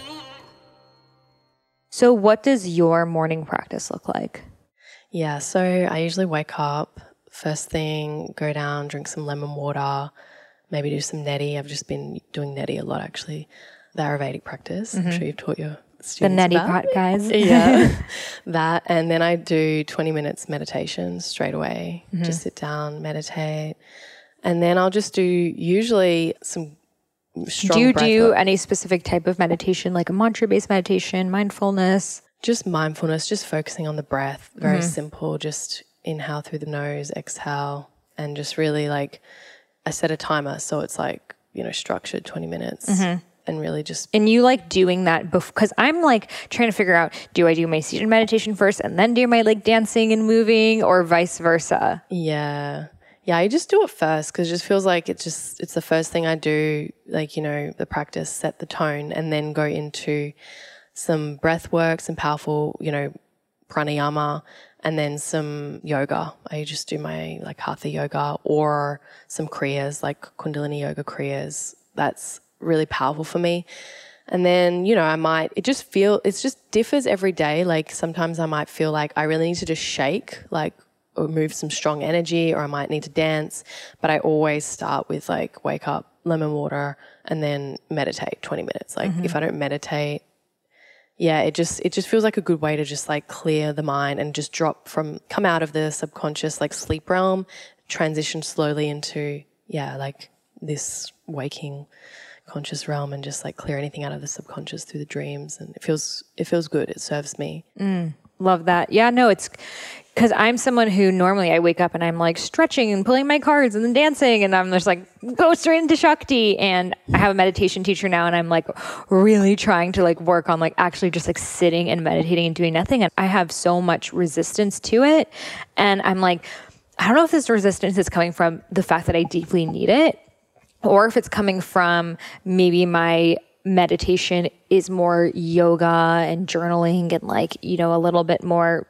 So what does your morning practice look like? Yeah, so I usually wake up, first thing, go down, drink some lemon water, maybe do some neti. I've just been doing neti a lot, actually. The Ayurvedic practice. Mm-hmm. I'm sure you've taught your students the neti about. pot guys. Yeah, that. And then I do twenty minutes meditation straight away. Mm-hmm. Just sit down, meditate. And then I'll just do usually some strong Do you breath do work. any specific type of meditation, like a mantra-based meditation, mindfulness? Just mindfulness, just focusing on the breath. Very Mm-hmm. simple. Just inhale through the nose, exhale, and just really like, I set a timer. So it's like, you know, structured twenty minutes mm-hmm. and really just. And you like doing that because I'm like trying to figure out, do I do my seated meditation first and then do my like dancing and moving, or vice versa? Yeah. Yeah, I just do it first because it just feels like it's just, it's the first thing I do, like, you know, the practice, set the tone, and then go into some breath work, some powerful, you know, pranayama, and then some yoga. I just do my like hatha yoga or some kriyas, like Kundalini yoga kriyas. That's really powerful for me. And then, you know, I might, it just feel, it just differs every day. Like sometimes I might feel like I really need to just shake, like, or move some strong energy, or I might need to dance. But I always start with like wake up, lemon water, and then meditate twenty minutes. Like mm-hmm. if I don't meditate, yeah, it just it just feels like a good way to just like clear the mind and just drop from, come out of the subconscious like sleep realm, transition slowly into, yeah, like this waking conscious realm, and just like clear anything out of the subconscious through the dreams. And it feels, it feels good. It serves me. Mm, love that. Yeah, no, it's because I'm someone who normally I wake up and I'm like stretching and pulling my cards and then dancing, and I'm just like go straight into Shakti. And I have a meditation teacher now, and I'm like really trying to like work on like actually just like sitting and meditating and doing nothing. And I have so much resistance to it. And I'm like, I don't know if this resistance is coming from the fact that I deeply need it, or if it's coming from maybe my meditation is more yoga and journaling and like, you know, a little bit more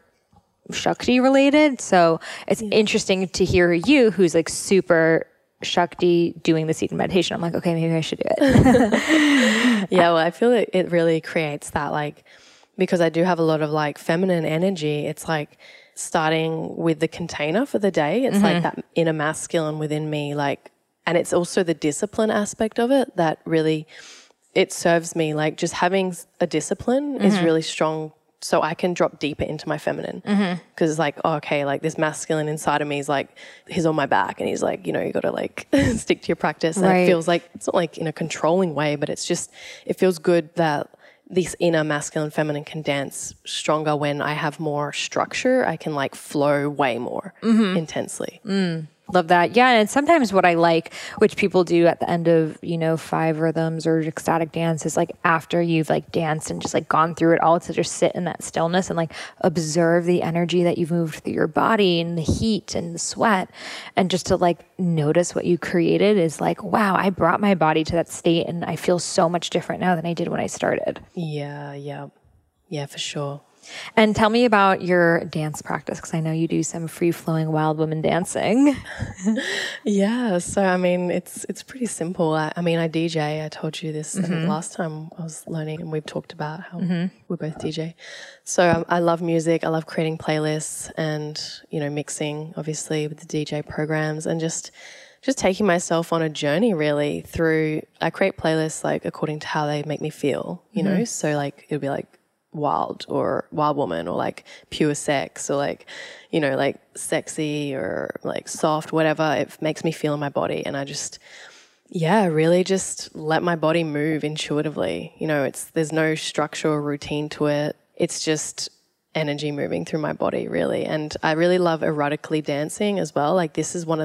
Shakti related. So it's yeah. interesting to hear you, who's like super Shakti, doing the seated meditation. I'm like, okay, maybe I should do it. Yeah, well, I feel it, it really creates that, like, because I do have a lot of like feminine energy. It's like starting with the container for the day. It's mm-hmm. like that inner masculine within me, like, and it's also the discipline aspect of it that really, it serves me. Like just having a discipline mm-hmm. is really strong, so I can drop deeper into my feminine. Because mm-hmm. it's like, oh, okay, like this masculine inside of me is like, he's on my back and he's like, you know, you got to like stick to your practice. And right. it feels like, it's not like in a controlling way, but it's just, it feels good that this inner masculine feminine can dance stronger when I have more structure. I can like flow way more mm-hmm. intensely. Mm. Love that. Yeah. And sometimes what I like, which people do at the end of, you know, five rhythms or ecstatic dance, is like after you've like danced and just like gone through it all, to just sit in that stillness and like observe the energy that you've moved through your body and the heat and the sweat, and just to like notice what you created is like, wow, I brought my body to that state and I feel so much different now than I did when I started. Yeah. Yeah. Yeah, for sure. And tell me about your dance practice, because I know you do some free-flowing wild woman dancing. Yeah, so I mean, it's it's pretty simple. I, I mean, I D J. I told you this mm-hmm. last time I was learning, and we've talked about how mm-hmm. we both D J. So um, I love music. I love creating playlists and, you know, mixing, obviously, with the D J programs, and just just taking myself on a journey really through. I create playlists like according to how they make me feel, you mm-hmm. know. So like it'll be like wild or wild woman, or like pure sex, or like, you know, like sexy or like soft, whatever it makes me feel in my body. And I just, yeah, really just let my body move intuitively. You know, it's, there's no structure or routine to it. It's just energy moving through my body really. And I really love erotically dancing as well. Like this is one of the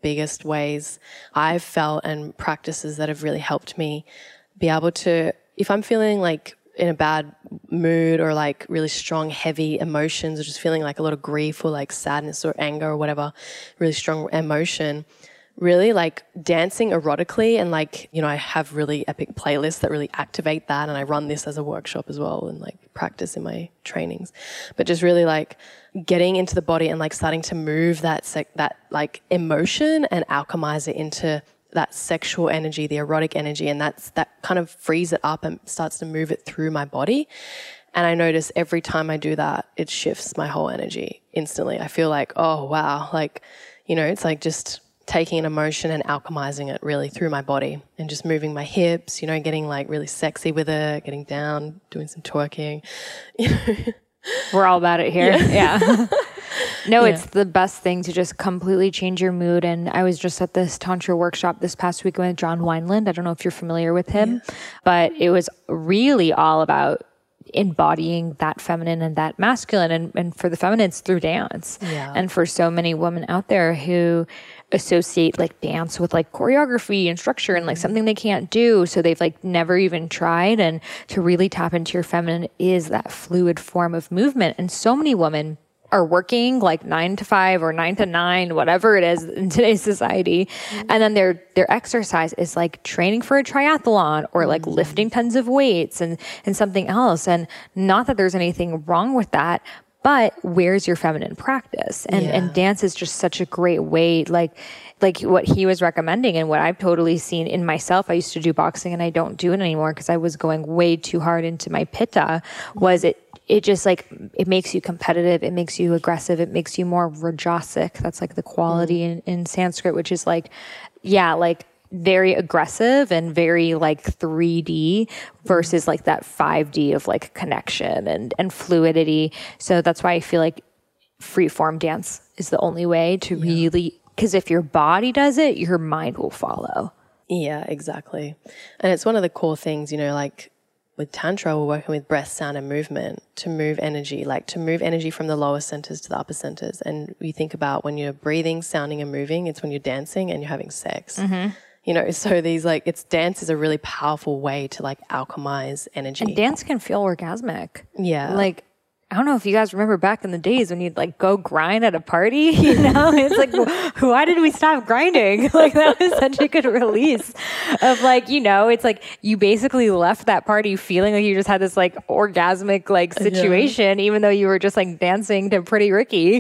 biggest ways I've felt and practices that have really helped me be able to, if I'm feeling like in a bad mood or like really strong, heavy emotions, or just feeling like a lot of grief or like sadness or anger or whatever, really strong emotion, really like dancing erotically. And like, you know, I have really epic playlists that really activate that. And I run this as a workshop as well and like practice in my trainings. But just really like getting into the body and like starting to move that sec- that like emotion and alchemize it into that sexual energy, the erotic energy. And that's, that kind of frees it up and starts to move it through my body. And I notice every time I do that, it shifts my whole energy instantly. I feel like, oh, wow. Like, you know, it's like just taking an emotion and alchemizing it really through my body and just moving my hips, you know, getting like really sexy with it, getting down, doing some twerking. You know. We're all about it here. Yeah. yeah. No, Yeah. it's the best thing to just completely change your mood. And I was just at this Tantra workshop this past week with John Wineland. I don't know if you're familiar with him, yeah. but it was really all about embodying that feminine and that masculine. And, and for the feminine, it's through dance. Yeah. And for so many women out there who associate like dance with like choreography and structure and like something they can't do. So they've like never even tried. And to really tap into your feminine is that fluid form of movement. And so many women are working like nine to five or nine to nine, whatever it is in today's society. Mm-hmm. And then their, their exercise is like training for a triathlon or like mm-hmm. lifting tons of weights and, and something else. And not that there's anything wrong with that, but where's your feminine practice? And, yeah. and dance is just such a great way, like, like what he was recommending and what I've totally seen in myself. I used to do boxing and I don't do it anymore because I was going way too hard into my pitta. Was it, it just like, it makes you competitive. It makes you aggressive. It makes you more rajasic. That's like the quality mm. in, in Sanskrit, which is like, yeah, like very aggressive and very like three D versus like that five D of like connection and, and fluidity. So that's why I feel like free form dance is the only way to yeah. really, because if your body does it, your mind will follow. Yeah, exactly. And it's one of the core things, you know, like with Tantra, we're working with breath, sound, and movement to move energy, like to move energy from the lower centers to the upper centers. And you think about when you're breathing, sounding, and moving, it's when you're dancing and you're having sex. Mm-hmm. You know, so these like, it's dance is a really powerful way to like alchemize energy. And dance can feel orgasmic. Yeah. Like, I don't know if you guys remember back in the days when you'd like go grind at a party, you know, it's like, why did we stop grinding? Like that was such a good release of like, you know, it's like you basically left that party feeling like you just had this like orgasmic like situation, yeah. even though you were just like dancing to Pretty Ricky,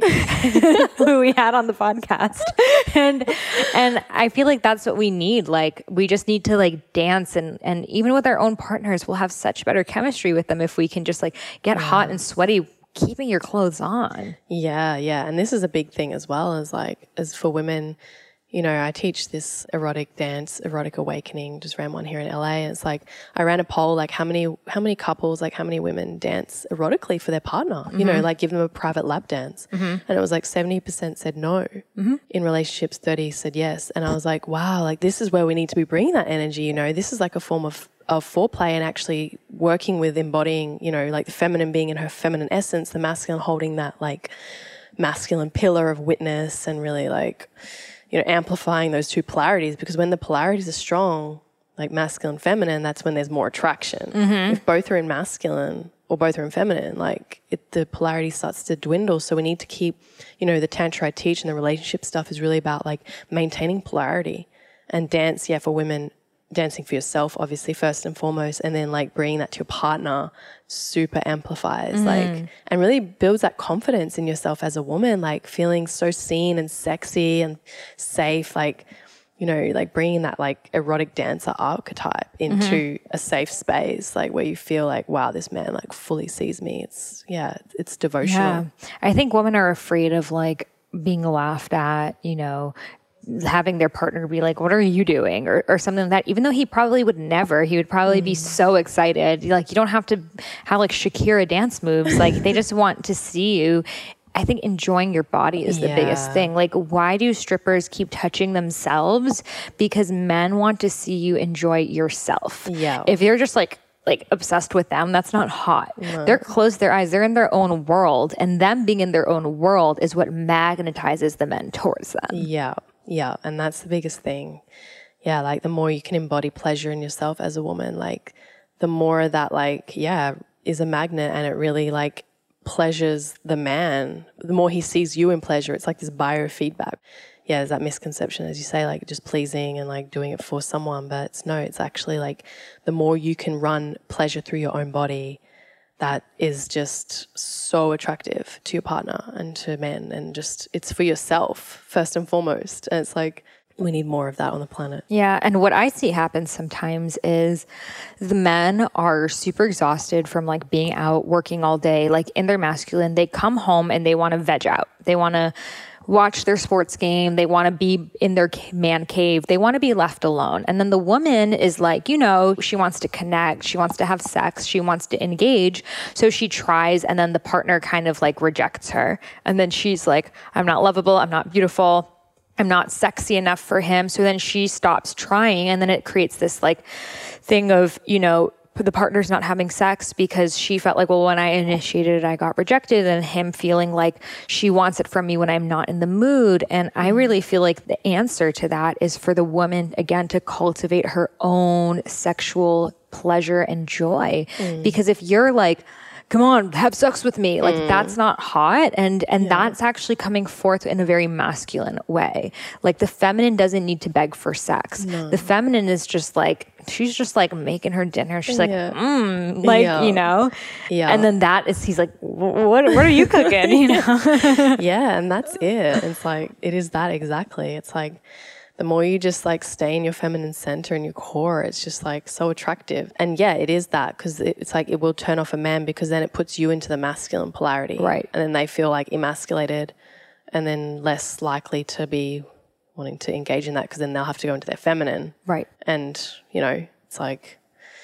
who we had on the podcast. And, and I feel like that's what we need. Like we just need to like dance and, and even with our own partners, we'll have such better chemistry with them if we can just like get yeah. hot and sweaty keeping your clothes on. Yeah, yeah. And this is a big thing as well as like, as for women, you know, I teach this erotic dance, erotic awakening, just ran one here in L A. And it's like, I ran a poll, like how many, how many couples, like how many women dance erotically for their partner, mm-hmm. you know, like give them a private lap dance. Mm-hmm. And it was like seventy percent said no. Mm-hmm. In relationships, thirty said yes. And I was like, wow, like this is where we need to be bringing that energy, you know, this is like a form of of foreplay and actually working with embodying, you know, like the feminine being in her feminine essence, the masculine holding that like masculine pillar of witness and really like, you know, amplifying those two polarities, because when the polarities are strong, like masculine, feminine, that's when there's more attraction. Mm-hmm. If both are in masculine or both are in feminine, like it, the polarity starts to dwindle. So we need to keep, you know, the Tantra I teach and the relationship stuff is really about like maintaining polarity. And dance, yeah, for women, dancing for yourself, obviously, first and foremost, and then like bringing that to your partner super amplifies, mm-hmm. like, and really builds that confidence in yourself as a woman, like feeling so seen and sexy and safe, like, you know, like bringing that like erotic dancer archetype into mm-hmm. a safe space, like where you feel like, wow, this man like fully sees me. It's, yeah, it's devotional. Yeah. I think women are afraid of like being laughed at, you know, having their partner be like, what are you doing? Or, or something like that, even though he probably would never, he would probably mm. be so excited. Like, you don't have to have like Shakira dance moves. Like they just want to see you. I think enjoying your body is the yeah. biggest thing. Like, why do strippers keep touching themselves? Because men want to see you enjoy yourself. Yeah. If you're just like, like obsessed with them, that's not hot. No. They're closed their eyes. They're in their own world, and them being in their own world is what magnetizes the men towards them. Yeah. Yeah. And that's the biggest thing. Yeah. Like the more you can embody pleasure in yourself as a woman, like the more that like, yeah, is a magnet and it really like pleasures the man. The more he sees you in pleasure, it's like this biofeedback. Yeah, there's that misconception, as you say, like just pleasing and like doing it for someone. But it's no, it's actually like the more you can run pleasure through your own body, that is just so attractive to your partner and to men. And just it's for yourself first and foremost. And it's like we need more of that on the planet. Yeah. And what I see happen sometimes is the men are super exhausted from like being out working all day, like in their masculine. They come home and they want to veg out. They want to watch their sports game. They want to be in their man cave. They want to be left alone. And then the woman is like, you know, she wants to connect. She wants to have sex. She wants to engage. So she tries. And then the partner kind of like rejects her. And then she's like, I'm not lovable. I'm not beautiful. I'm not sexy enough for him. So then she stops trying. And then it creates this like thing of, you know, the partner's not having sex because she felt like, well, when I initiated it, I got rejected, and him feeling like she wants it from me when I'm not in the mood. And I really feel like the answer to that is for the woman, again, to cultivate her own sexual pleasure and joy. Mm. Because if you're like, come on, have sex with me. Like mm. that's not hot. And, and yeah. that's actually coming forth in a very masculine way. Like the feminine doesn't need to beg for sex. No. The feminine is just like, she's just like making her dinner. She's like, yeah. mm, like, yeah. you know? Yeah. And then that is, he's like, what, what are you cooking? You know? Yeah. And that's it. It's like, it is that exactly. It's like, the more you just like stay in your feminine center and your core, it's just like so attractive. And yeah, it is that because it's like it will turn off a man because then it puts you into the masculine polarity. Right. And then they feel like emasculated and then less likely to be wanting to engage in that because then they'll have to go into their feminine. Right. And, you know, it's like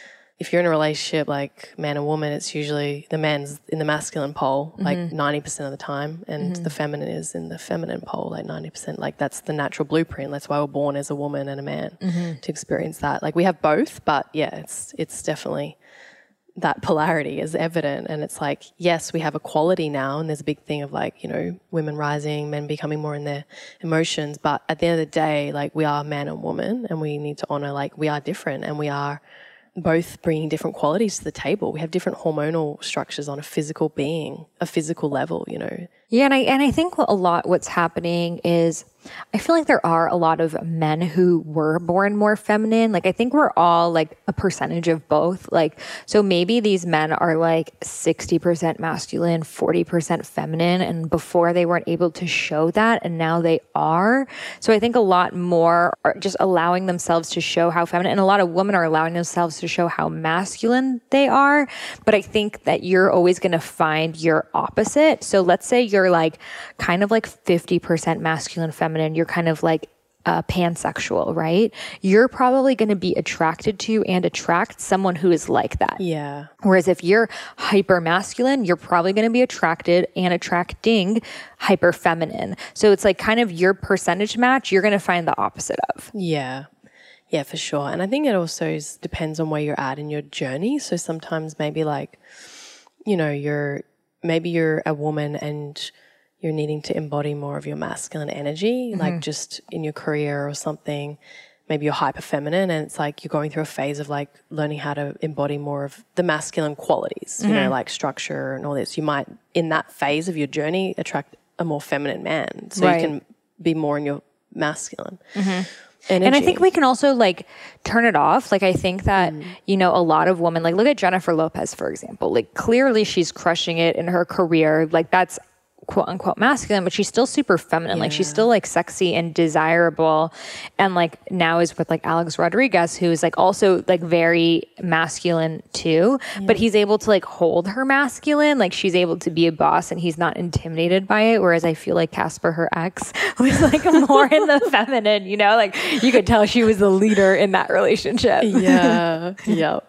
if you're in a relationship like man and woman, it's usually the man's in the masculine pole mm-hmm. like ninety percent of the time and mm-hmm. the feminine is in the feminine pole like ninety percent. Like that's the natural blueprint. That's why we're born as a woman and a man mm-hmm. to experience that. Like we have both, but yeah, it's it's definitely that polarity is evident. And it's like, yes, we have equality now and there's a big thing of like, you know, women rising, men becoming more in their emotions. But at the end of the day, like we are man and woman and we need to honor like we are different and we are both bringing different qualities to the table. We have different hormonal structures on a physical being, a physical level, you know. Yeah, and I and I think a lot what's happening is I feel like there are a lot of men who were born more feminine. Like I think we're all like a percentage of both. Like so maybe these men are like sixty percent masculine, forty percent feminine, and before they weren't able to show that and now they are. So I think a lot more are just allowing themselves to show how feminine, and a lot of women are allowing themselves to show how masculine they are. But I think that you're always going to find your opposite. So let's say you're You're like kind of like fifty percent masculine, feminine. You're kind of like uh, pansexual, right? You're probably going to be attracted to and attract someone who is like that. Yeah. Whereas if you're hyper masculine, you're probably going to be attracted and attracting hyper feminine. So it's like kind of your percentage match, you're going to find the opposite of. Yeah. Yeah, for sure. And I think it also is, depends on where you're at in your journey. So sometimes maybe like, you know, you're, maybe you're a woman and you're needing to embody more of your masculine energy, mm-hmm. like just in your career or something. Maybe you're hyper feminine and it's like you're going through a phase of like learning how to embody more of the masculine qualities, mm-hmm. you know, like structure and all this. You might, in that phase of your journey, attract a more feminine man. So right. you can be more in your masculine. Mm-hmm. Energy. And I think we can also like turn it off. Like I think that, mm. you know, a lot of women, like look at Jennifer Lopez, for example, like clearly she's crushing it in her career. Like that's quote unquote masculine, but she's still super feminine. Yeah. Like she's still like sexy and desirable. And like now is with like Alex Rodriguez, who is like also like very masculine too, yeah. but he's able to like hold her masculine. Like she's able to be a boss and he's not intimidated by it. Whereas I feel like Casper, her ex, was like more in the feminine, you know, like you could tell she was the leader in that relationship. Yeah. Yeah.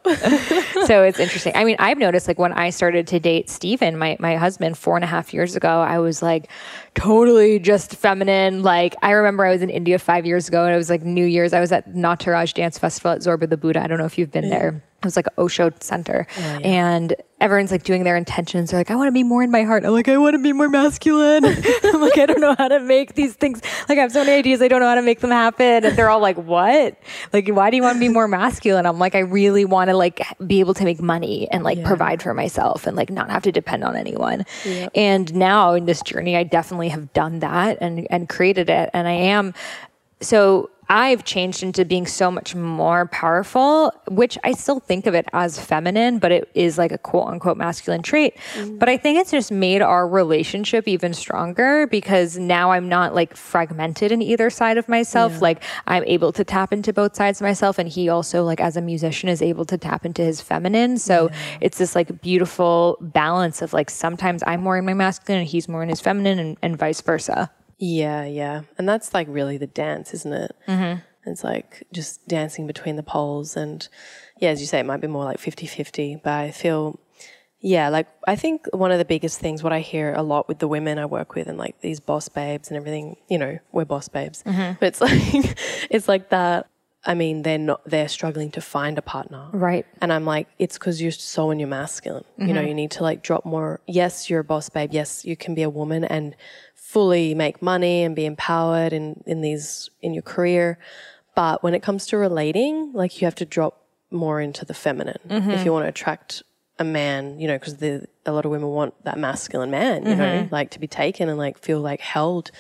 So it's interesting. I mean, I've noticed like when I started to date Steven, my, my husband, four and a half years ago, I was like totally just feminine. Like I remember I was in India five years ago and it was like New Year's. I was at Nataraj Dance Festival at Zorba the Buddha. I don't know if you've been yeah. there. It was like an Osho center. Oh, yeah. And everyone's like doing their intentions. They're like, I want to be more in my heart. I'm like, I want to be more masculine. I'm like, I don't know how to make these things. Like, I have so many ideas. I don't know how to make them happen. And they're all like, what? Like, why do you want to be more masculine? I'm like, I really want to like be able to make money and like yeah. provide for myself and like not have to depend on anyone. Yeah. And now in this journey, I definitely have done that and, and created it. And I am, so I've changed into being so much more powerful, which I still think of it as feminine, but it is like a quote unquote masculine trait. Mm. But I think it's just made our relationship even stronger because now I'm not like fragmented in either side of myself. Yeah. Like I'm able to tap into both sides of myself. And he also like as a musician is able to tap into his feminine. So yeah. it's this like beautiful balance of like sometimes I'm more in my masculine and he's more in his feminine and, and vice versa. Yeah, yeah. And that's like really the dance, isn't it? Mm-hmm. It's like just dancing between the poles. And yeah, as you say, it might be more like fifty-fifty. But I feel, yeah, like I think one of the biggest things, what I hear a lot with the women I work with and like these boss babes and everything, you know, we're boss babes. Mm-hmm. But it's like, it's like that. I mean, they're not, they're struggling to find a partner. Right. And I'm like, it's because you're so in your masculine. Mm-hmm. You know, you need to like drop more. Yes, you're a boss babe. Yes, you can be a woman and fully make money and be empowered in, in these, in your career. But when it comes to relating, like you have to drop more into the feminine mm-hmm. if you want to attract a man, you know, because a lot of women want that masculine man, you mm-hmm. know, like to be taken and like feel like held.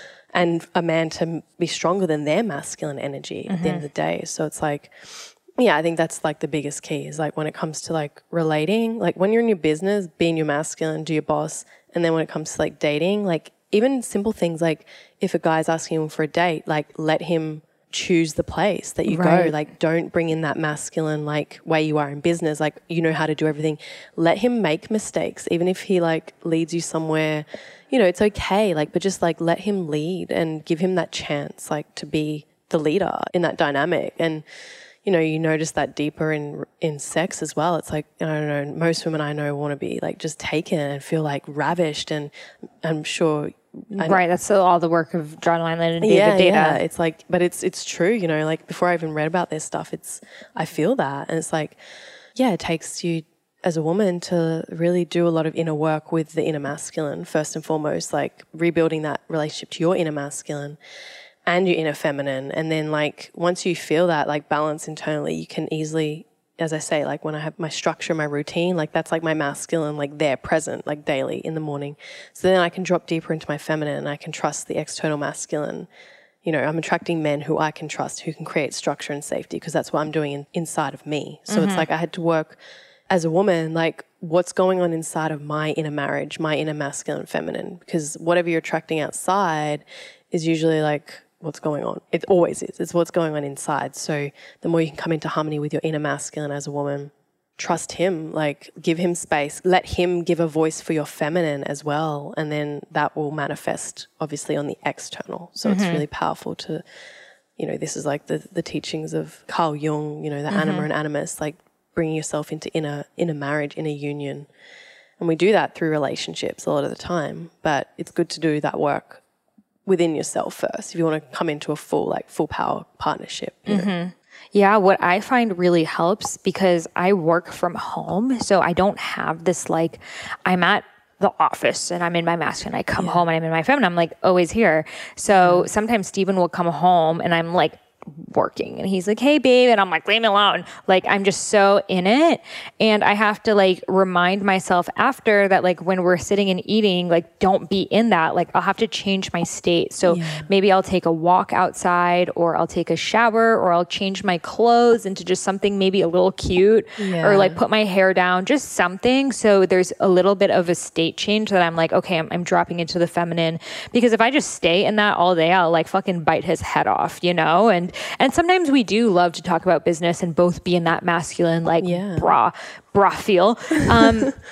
And a man to be stronger than their masculine energy mm-hmm. at the end of the day. So it's like, yeah, I think that's like the biggest key is like when it comes to like relating, like when you're in your business, being your masculine, do your boss. And then when it comes to like dating, like even simple things like if a guy's asking him for a date, like let him choose the place that you right. go. Like don't bring in that masculine like way you are in business. Like you know how to do everything. Let him make mistakes, even if he like leads you somewhere. You know, it's okay, like, but just like let him lead and give him that chance, like to be the leader in that dynamic. And, you know, you notice that deeper in in sex as well. It's like, I don't know, most women I know want to be like just taken and feel like ravished. And I'm sure. I right. That's all the work of John Wineland and David yeah, Data. Yeah, it's like, but it's, it's true, you know, like before I even read about this stuff, it's, I feel that. And it's like, yeah, it takes you as a woman to really do a lot of inner work with the inner masculine, first and foremost, like rebuilding that relationship to your inner masculine and your inner feminine. And then like once you feel that like balance internally, you can easily, as I say, like when I have my structure, my routine, like that's like my masculine, like there present, like daily in the morning. So then I can drop deeper into my feminine and I can trust the external masculine. You know, I'm attracting men who I can trust, who can create structure and safety because that's what I'm doing in, inside of me. So mm-hmm. it's like I had to work as a woman, like what's going on inside of my inner marriage, my inner masculine and feminine, because whatever you're attracting outside is usually like what's going on. It always is. It's what's going on inside. So the more you can come into harmony with your inner masculine as a woman, trust him, like give him space, let him give a voice for your feminine as well. And then that will manifest obviously on the external. So mm-hmm. it's really powerful to, you know, this is like the, the teachings of Carl Jung, you know, the mm-hmm. anima and animus, like bringing yourself into inner inner marriage, inner union. And we do that through relationships a lot of the time, but it's good to do that work within yourself first if you want to come into a full, like full power partnership. You mm-hmm. know? Yeah, what I find really helps because I work from home, so I don't have this like, I'm at the office and I'm in my masculine. I come yeah. home and I'm in my feminine. I'm like always here. So yeah. sometimes Stephen will come home and I'm like working and he's like, hey babe. And I'm like, leave me alone. Like, I'm just so in it. And I have to like remind myself after that, like when we're sitting and eating, like don't be in that. Like I'll have to change my state. So yeah. maybe I'll take a walk outside or I'll take a shower or I'll change my clothes into just something maybe a little cute yeah. or like put my hair down, just something. So there's a little bit of a state change that I'm like, okay, I'm, I'm dropping into the feminine because if I just stay in that all day, I'll like fucking bite his head off, you know? And And sometimes we do love to talk about business and both be in that masculine, like yeah. bra, bra feel. Um,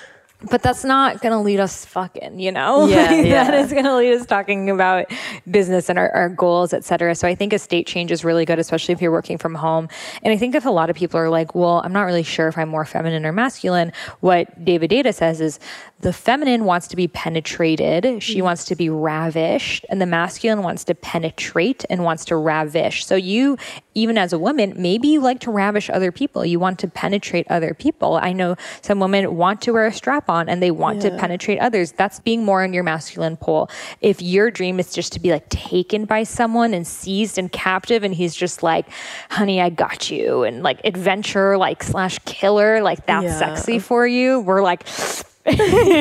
But that's not going to lead us fucking, you know? Yeah, like, yeah. That is going to lead us talking about business and our, our goals, et cetera. So I think a state change is really good, especially if you're working from home. And I think if a lot of people are like, well, I'm not really sure if I'm more feminine or masculine, what David Deida says is the feminine wants to be penetrated. She mm. wants to be ravished. And the masculine wants to penetrate and wants to ravish. So you, even as a woman, maybe you like to ravish other people. You want to penetrate other people. I know some women want to wear a strap on and they want yeah. to penetrate others. That's being more in your masculine pole. If your dream is just to be like taken by someone and seized and captive, and he's just like, honey, I got you, and like adventure, like slash killer, like that's yeah. sexy for you, we're like, like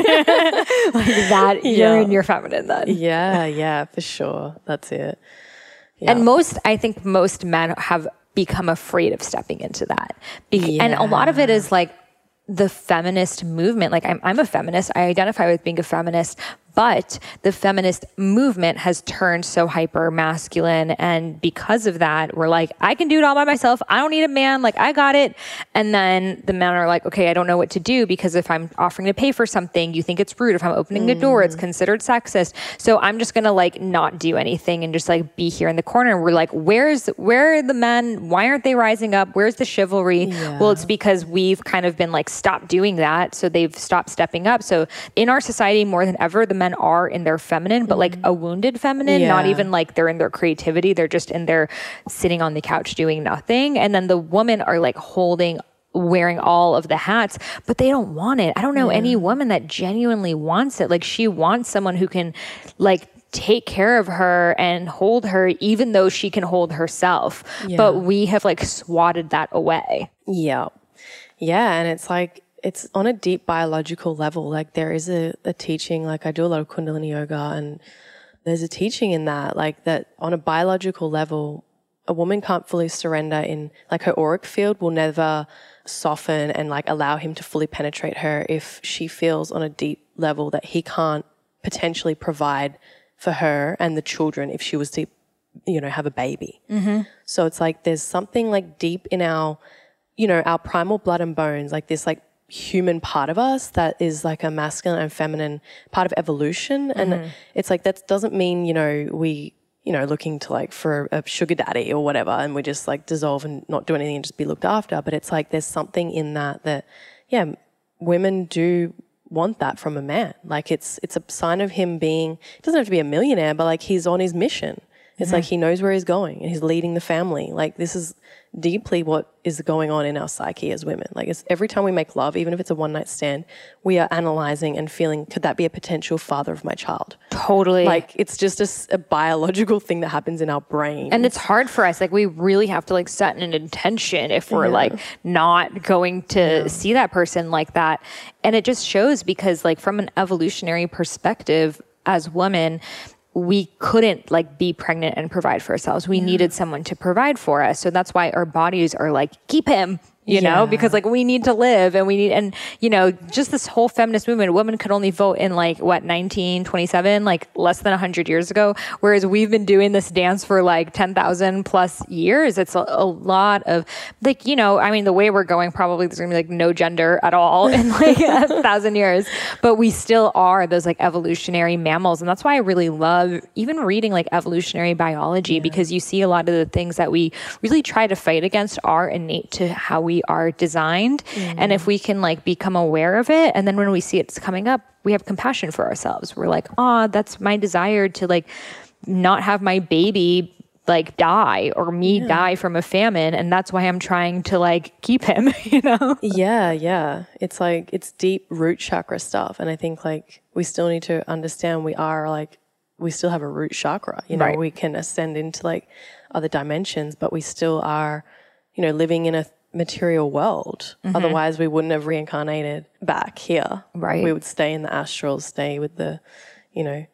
that, yeah. you're in your feminine then. Yeah, yeah, for sure. That's it. Yeah. And most, I think most men have become afraid of stepping into that. Be- yeah. And a lot of it is like, the feminist movement, like I'm, I'm a feminist, I identify with being a feminist, but the feminist movement has turned so hyper masculine. And because of that, we're like, I can do it all by myself. I don't need a man. Like, I got it. And then the men are like, okay, I don't know what to do, because if I'm offering to pay for something, you think it's rude. If I'm opening mm. a door, it's considered sexist. So I'm just going to like not do anything and just like be here in the corner. We're like, where's, where are the men? Why aren't they rising up? Where's the chivalry? Yeah. Well, it's because we've kind of been like, stop doing that. So they've stopped stepping up. So in our society, more than ever, the men are in their feminine, but like a wounded feminine, yeah. not even like they're in their creativity. They're just in their sitting on the couch doing nothing. And then the women are like holding, wearing all of the hats, but they don't want it. I don't know yeah. any woman that genuinely wants it. Like she wants someone who can like take care of her and hold her, even though she can hold herself. Yeah. But we have like swatted that away. Yeah. Yeah. And it's like, it's on a deep biological level. Like there is a, a teaching, like I do a lot of Kundalini yoga, and there's a teaching in that, like that on a biological level, a woman can't fully surrender in, like her auric field will never soften and like allow him to fully penetrate her if she feels on a deep level that he can't potentially provide for her and the children if she was to, you know, have a baby. Mm-hmm. So it's like there's something like deep in our, you know, our primal blood and bones, like this like human part of us that is like a masculine and feminine part of evolution. Mm-hmm. And it's like that doesn't mean, you know, we, you know, looking to like for a sugar daddy or whatever, and we just like dissolve and not do anything and just be looked after. But it's like there's something in that that, yeah, women do want that from a man. Like it's it's a sign of him being, it doesn't have to be a millionaire, but like he's on his mission. It's mm-hmm. like he knows where he's going and he's leading the family. Like this is deeply what is going on in our psyche as women. Like it's every time we make love, even if it's a one night stand, we are analyzing and feeling, could that be a potential father of my child? Totally. Like it's just a, a biological thing that happens in our brain. And it's hard for us. Like we really have to like set an intention if we're yeah. like not going to yeah. see that person like that. And it just shows because like from an evolutionary perspective as women, we couldn't like be pregnant and provide for ourselves. We yeah. needed someone to provide for us. So that's why our bodies are like, keep him, you yeah. know, because like we need to live and we need, and you know, just this whole feminist movement, women could only vote in like what, nineteen twenty-seven, like less than a hundred years ago. Whereas we've been doing this dance for like ten thousand plus years. It's a, a lot of like, you know, I mean, the way we're going, probably there's gonna be like no gender at all in like a thousand years, but we still are those like evolutionary mammals. And that's why I really love even reading like evolutionary biology, yeah. because you see a lot of the things that we really try to fight against are innate to how we are designed. Mm. And if we can like become aware of it, and then when we see it's coming up, we have compassion for ourselves. We're like, oh, that's my desire to like not have my baby like die or me yeah. die from a famine. And that's why I'm trying to like keep him, you know? Yeah. Yeah. It's like, it's deep root chakra stuff. And I think like we still need to understand we are like, we still have a root chakra, you know, right. we can ascend into like other dimensions, but we still are, you know, living in a material world. Mm-hmm. Otherwise we wouldn't have reincarnated back here. Right. We would stay in the astral, stay with the, you know,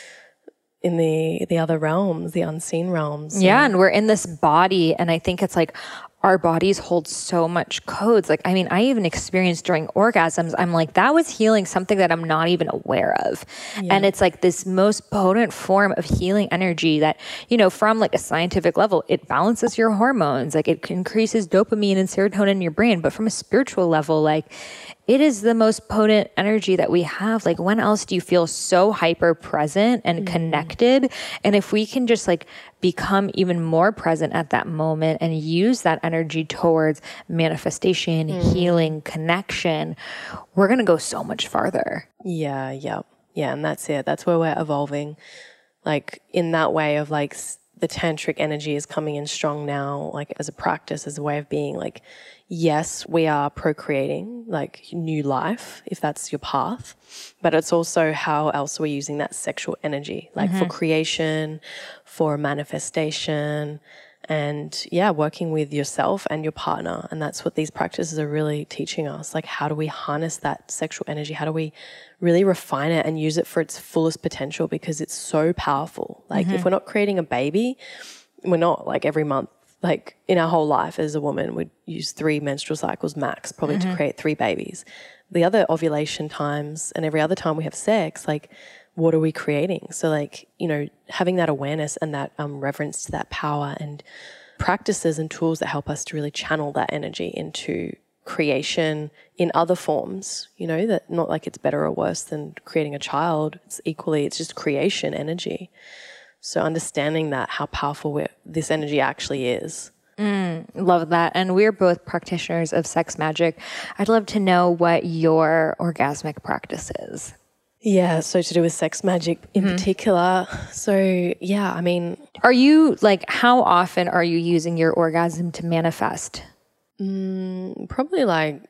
in the the other realms, the unseen realms. Yeah, and, and we're in this body, and I think it's like our bodies hold so much codes. Like, I mean, I even experienced during orgasms, I'm like, that was healing something that I'm not even aware of. Yeah. And it's like this most potent form of healing energy that, you know, from like a scientific level, it balances your hormones. Like it increases dopamine and serotonin in your brain. But from a spiritual level, like it is the most potent energy that we have. Like, when else do you feel so hyper present and mm. connected? And if we can just like become even more present at that moment and use that energy towards manifestation, mm. healing, connection, we're going to go so much farther. Yeah, yeah. Yeah, and that's it. That's where we're evolving. Like, in that way of like the tantric energy is coming in strong now, like as a practice, as a way of being. Like, yes, we are procreating like new life, if that's your path, but it's also how else we're using that sexual energy, like mm-hmm. for creation, for manifestation, and yeah, working with yourself and your partner. And that's what these practices are really teaching us. Like, how do we harness that sexual energy? How do we really refine it and use it for its fullest potential? Because it's so powerful. Like mm-hmm. if we're not creating a baby, we're not like every month, like in our whole life as a woman, we'd use three menstrual cycles max probably mm-hmm. to create three babies. The other ovulation times and every other time we have sex, like what are we creating? So like, you know, having that awareness and that um, reverence to that power and practices and tools that help us to really channel that energy into creation in other forms, you know, that not like it's better or worse than creating a child. It's equally, it's just creation energy. So understanding that, how powerful we're, this energy actually is. Mm, love that. And we're both practitioners of sex magic. I'd love to know what your orgasmic practice is. Yeah, so to do with sex magic in mm-hmm. particular. So yeah, I mean. Are you like, how often are you using your orgasm to manifest? Mm, probably like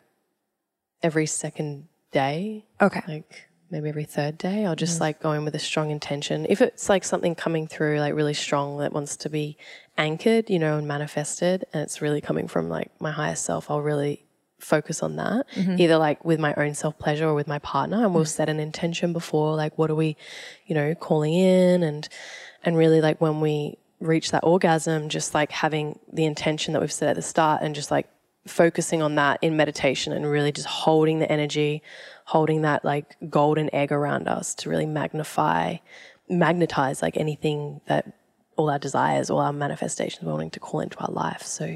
every second day. Okay. Like maybe every third day. I'll just mm. like go in with a strong intention. If it's like something coming through like really strong that wants to be anchored, you know, and manifested, and it's really coming from like my higher self, I'll really focus on that, mm-hmm. either like with my own self-pleasure or with my partner, and we'll mm. set an intention before, like what are we, you know, calling in, and and really like when we reach that orgasm, just like having the intention that we've set at the start and just like focusing on that in meditation and really just holding the energy, holding that like golden egg around us to really magnify, magnetize like anything that all our desires, all our manifestations we're wanting to call into our life. So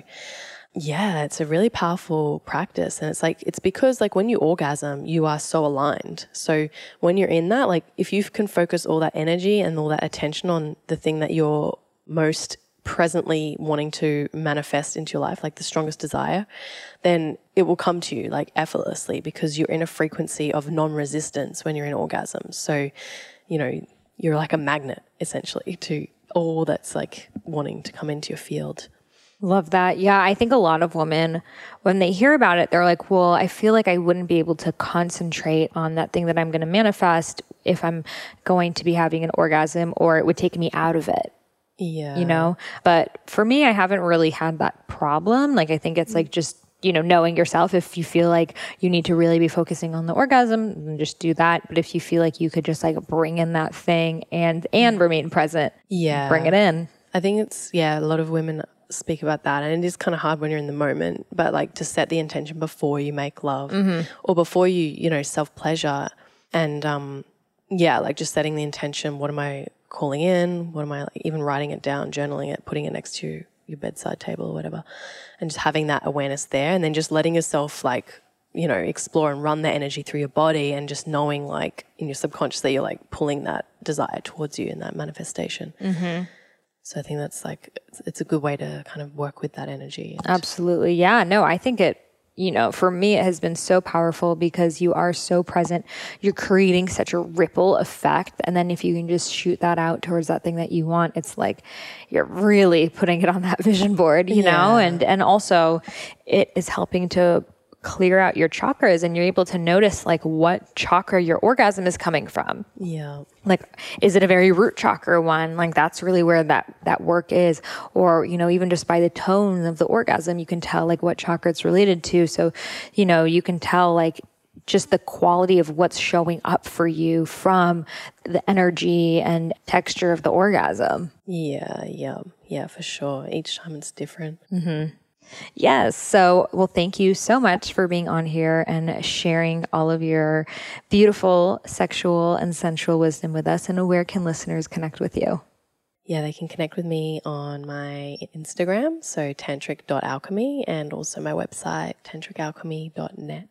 yeah, it's a really powerful practice. And it's like, it's because like when you orgasm, you are so aligned. So when you're in that, like if you can focus all that energy and all that attention on the thing that you're most presently wanting to manifest into your life, like the strongest desire, then it will come to you like effortlessly because you're in a frequency of non-resistance when you're in orgasm. So, you know, you're like a magnet essentially to all that's like wanting to come into your field. Love that. Yeah, I think a lot of women, when they hear about it, they're like, well, I feel like I wouldn't be able to concentrate on that thing that I'm going to manifest if I'm going to be having an orgasm, or it would take me out of it. Yeah. You know, but for me, I haven't really had that problem. Like, I think it's like just, you know, knowing yourself. If you feel like you need to really be focusing on the orgasm, then just do that. But if you feel like you could just like bring in that thing and, and remain present, yeah, bring it in. I think it's, yeah, a lot of women speak about that, and it is kind of hard when you're in the moment, but like to set the intention before you make love mm-hmm. or before you, you know, self-pleasure, and um, yeah, like just setting the intention. What am I calling in? What am I, like, even writing it down, journaling it, putting it next to your bedside table or whatever, and just having that awareness there, and then just letting yourself like, you know, explore and run that energy through your body, and just knowing like in your subconscious that you're like pulling that desire towards you in that manifestation. Mm-hmm. So I think that's like, it's, it's a good way to kind of work with that energy. Absolutely. Yeah, no, I think it, you know, for me, it has been so powerful because you are so present. You're creating such a ripple effect. And then if you can just shoot that out towards that thing that you want, it's like you're really putting it on that vision board, you yeah. know, and, and also it is helping to clear out your chakras, and you're able to notice like what chakra your orgasm is coming from. Yeah. Like, is it a very root chakra one? Like that's really where that, that work is. Or, you know, even just by the tone of the orgasm, you can tell like what chakra it's related to. So, you know, you can tell like just the quality of what's showing up for you from the energy and texture of the orgasm. Yeah. Yeah. Yeah, for sure. Each time it's different. Mm-hmm. Yes. So, well, thank you so much for being on here and sharing all of your beautiful sexual and sensual wisdom with us. And where can listeners connect with you? Yeah, they can connect with me on my Instagram, so tantric dot alchemy, and also my website, tantric alchemy dot net.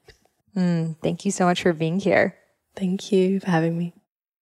Mm, thank you so much for being here. Thank you for having me.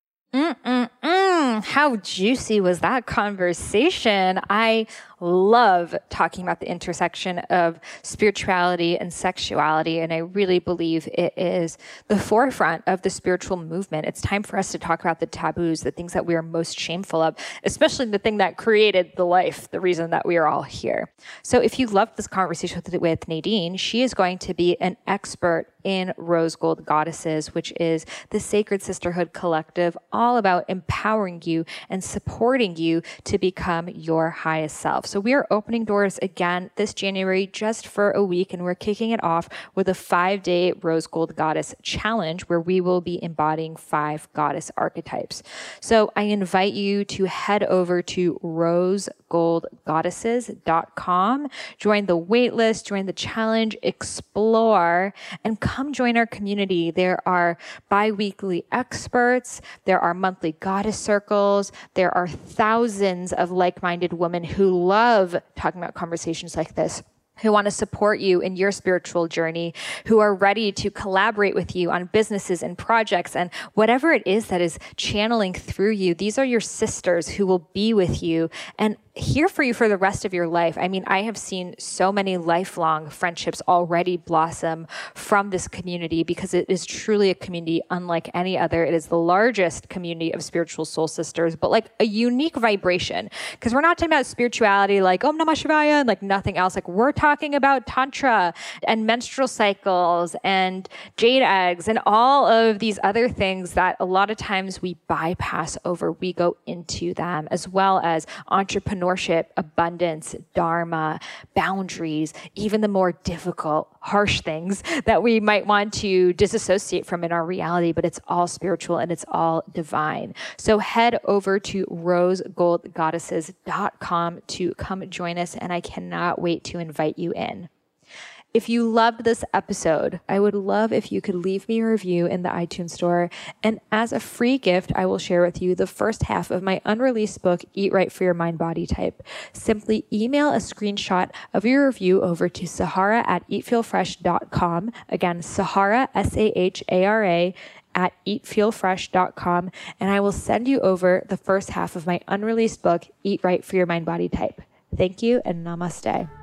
Mm-mm-mm. How juicy was that conversation? I love talking about the intersection of spirituality and sexuality, and I really believe it is the forefront of the spiritual movement. It's time for us to talk about the taboos, the things that we are most shameful of, especially the thing that created the life, the reason that we are all here. So if you loved this conversation with, with Nadine, she is going to be an expert in Rose Gold Goddesses, which is the Sacred Sisterhood Collective, all about empowering you and supporting you to become your highest self. So we are opening doors again this January just for a week, and we're kicking it off with a five-day Rose Gold Goddess Challenge where we will be embodying five goddess archetypes. So I invite you to head over to rose gold goddesses dot com, join the waitlist, join the challenge, explore, and come join our community. There are bi-weekly experts, there are monthly goddess circles, there are thousands of like-minded women who love talking about conversations like this, who want to support you in your spiritual journey, who are ready to collaborate with you on businesses and projects and whatever it is that is channeling through you. These are your sisters who will be with you and here for you for the rest of your life. I mean, I have seen so many lifelong friendships already blossom from this community because it is truly a community unlike any other. It is the largest community of spiritual soul sisters, but like a unique vibration, because we're not talking about spirituality like Om Namah Shivaya and like nothing else. Like we're talking about Tantra and menstrual cycles and jade eggs and all of these other things that a lot of times we bypass over. We go into them, as well as entrepreneurship, abundance, dharma, boundaries, even the more difficult, harsh things that we might want to disassociate from in our reality, but it's all spiritual and it's all divine. So head over to rose gold goddesses dot com to come join us, and I cannot wait to invite you in. If you loved this episode, I would love if you could leave me a review in the iTunes store. And as a free gift, I will share with you the first half of my unreleased book, Eat Right for Your Mind Body Type. Simply email a screenshot of your review over to Sahara at eat feel fresh dot com. Again, Sahara, S A H A R A, at eat feel fresh dot com. And I will send you over the first half of my unreleased book, Eat Right for Your Mind Body Type. Thank you and namaste.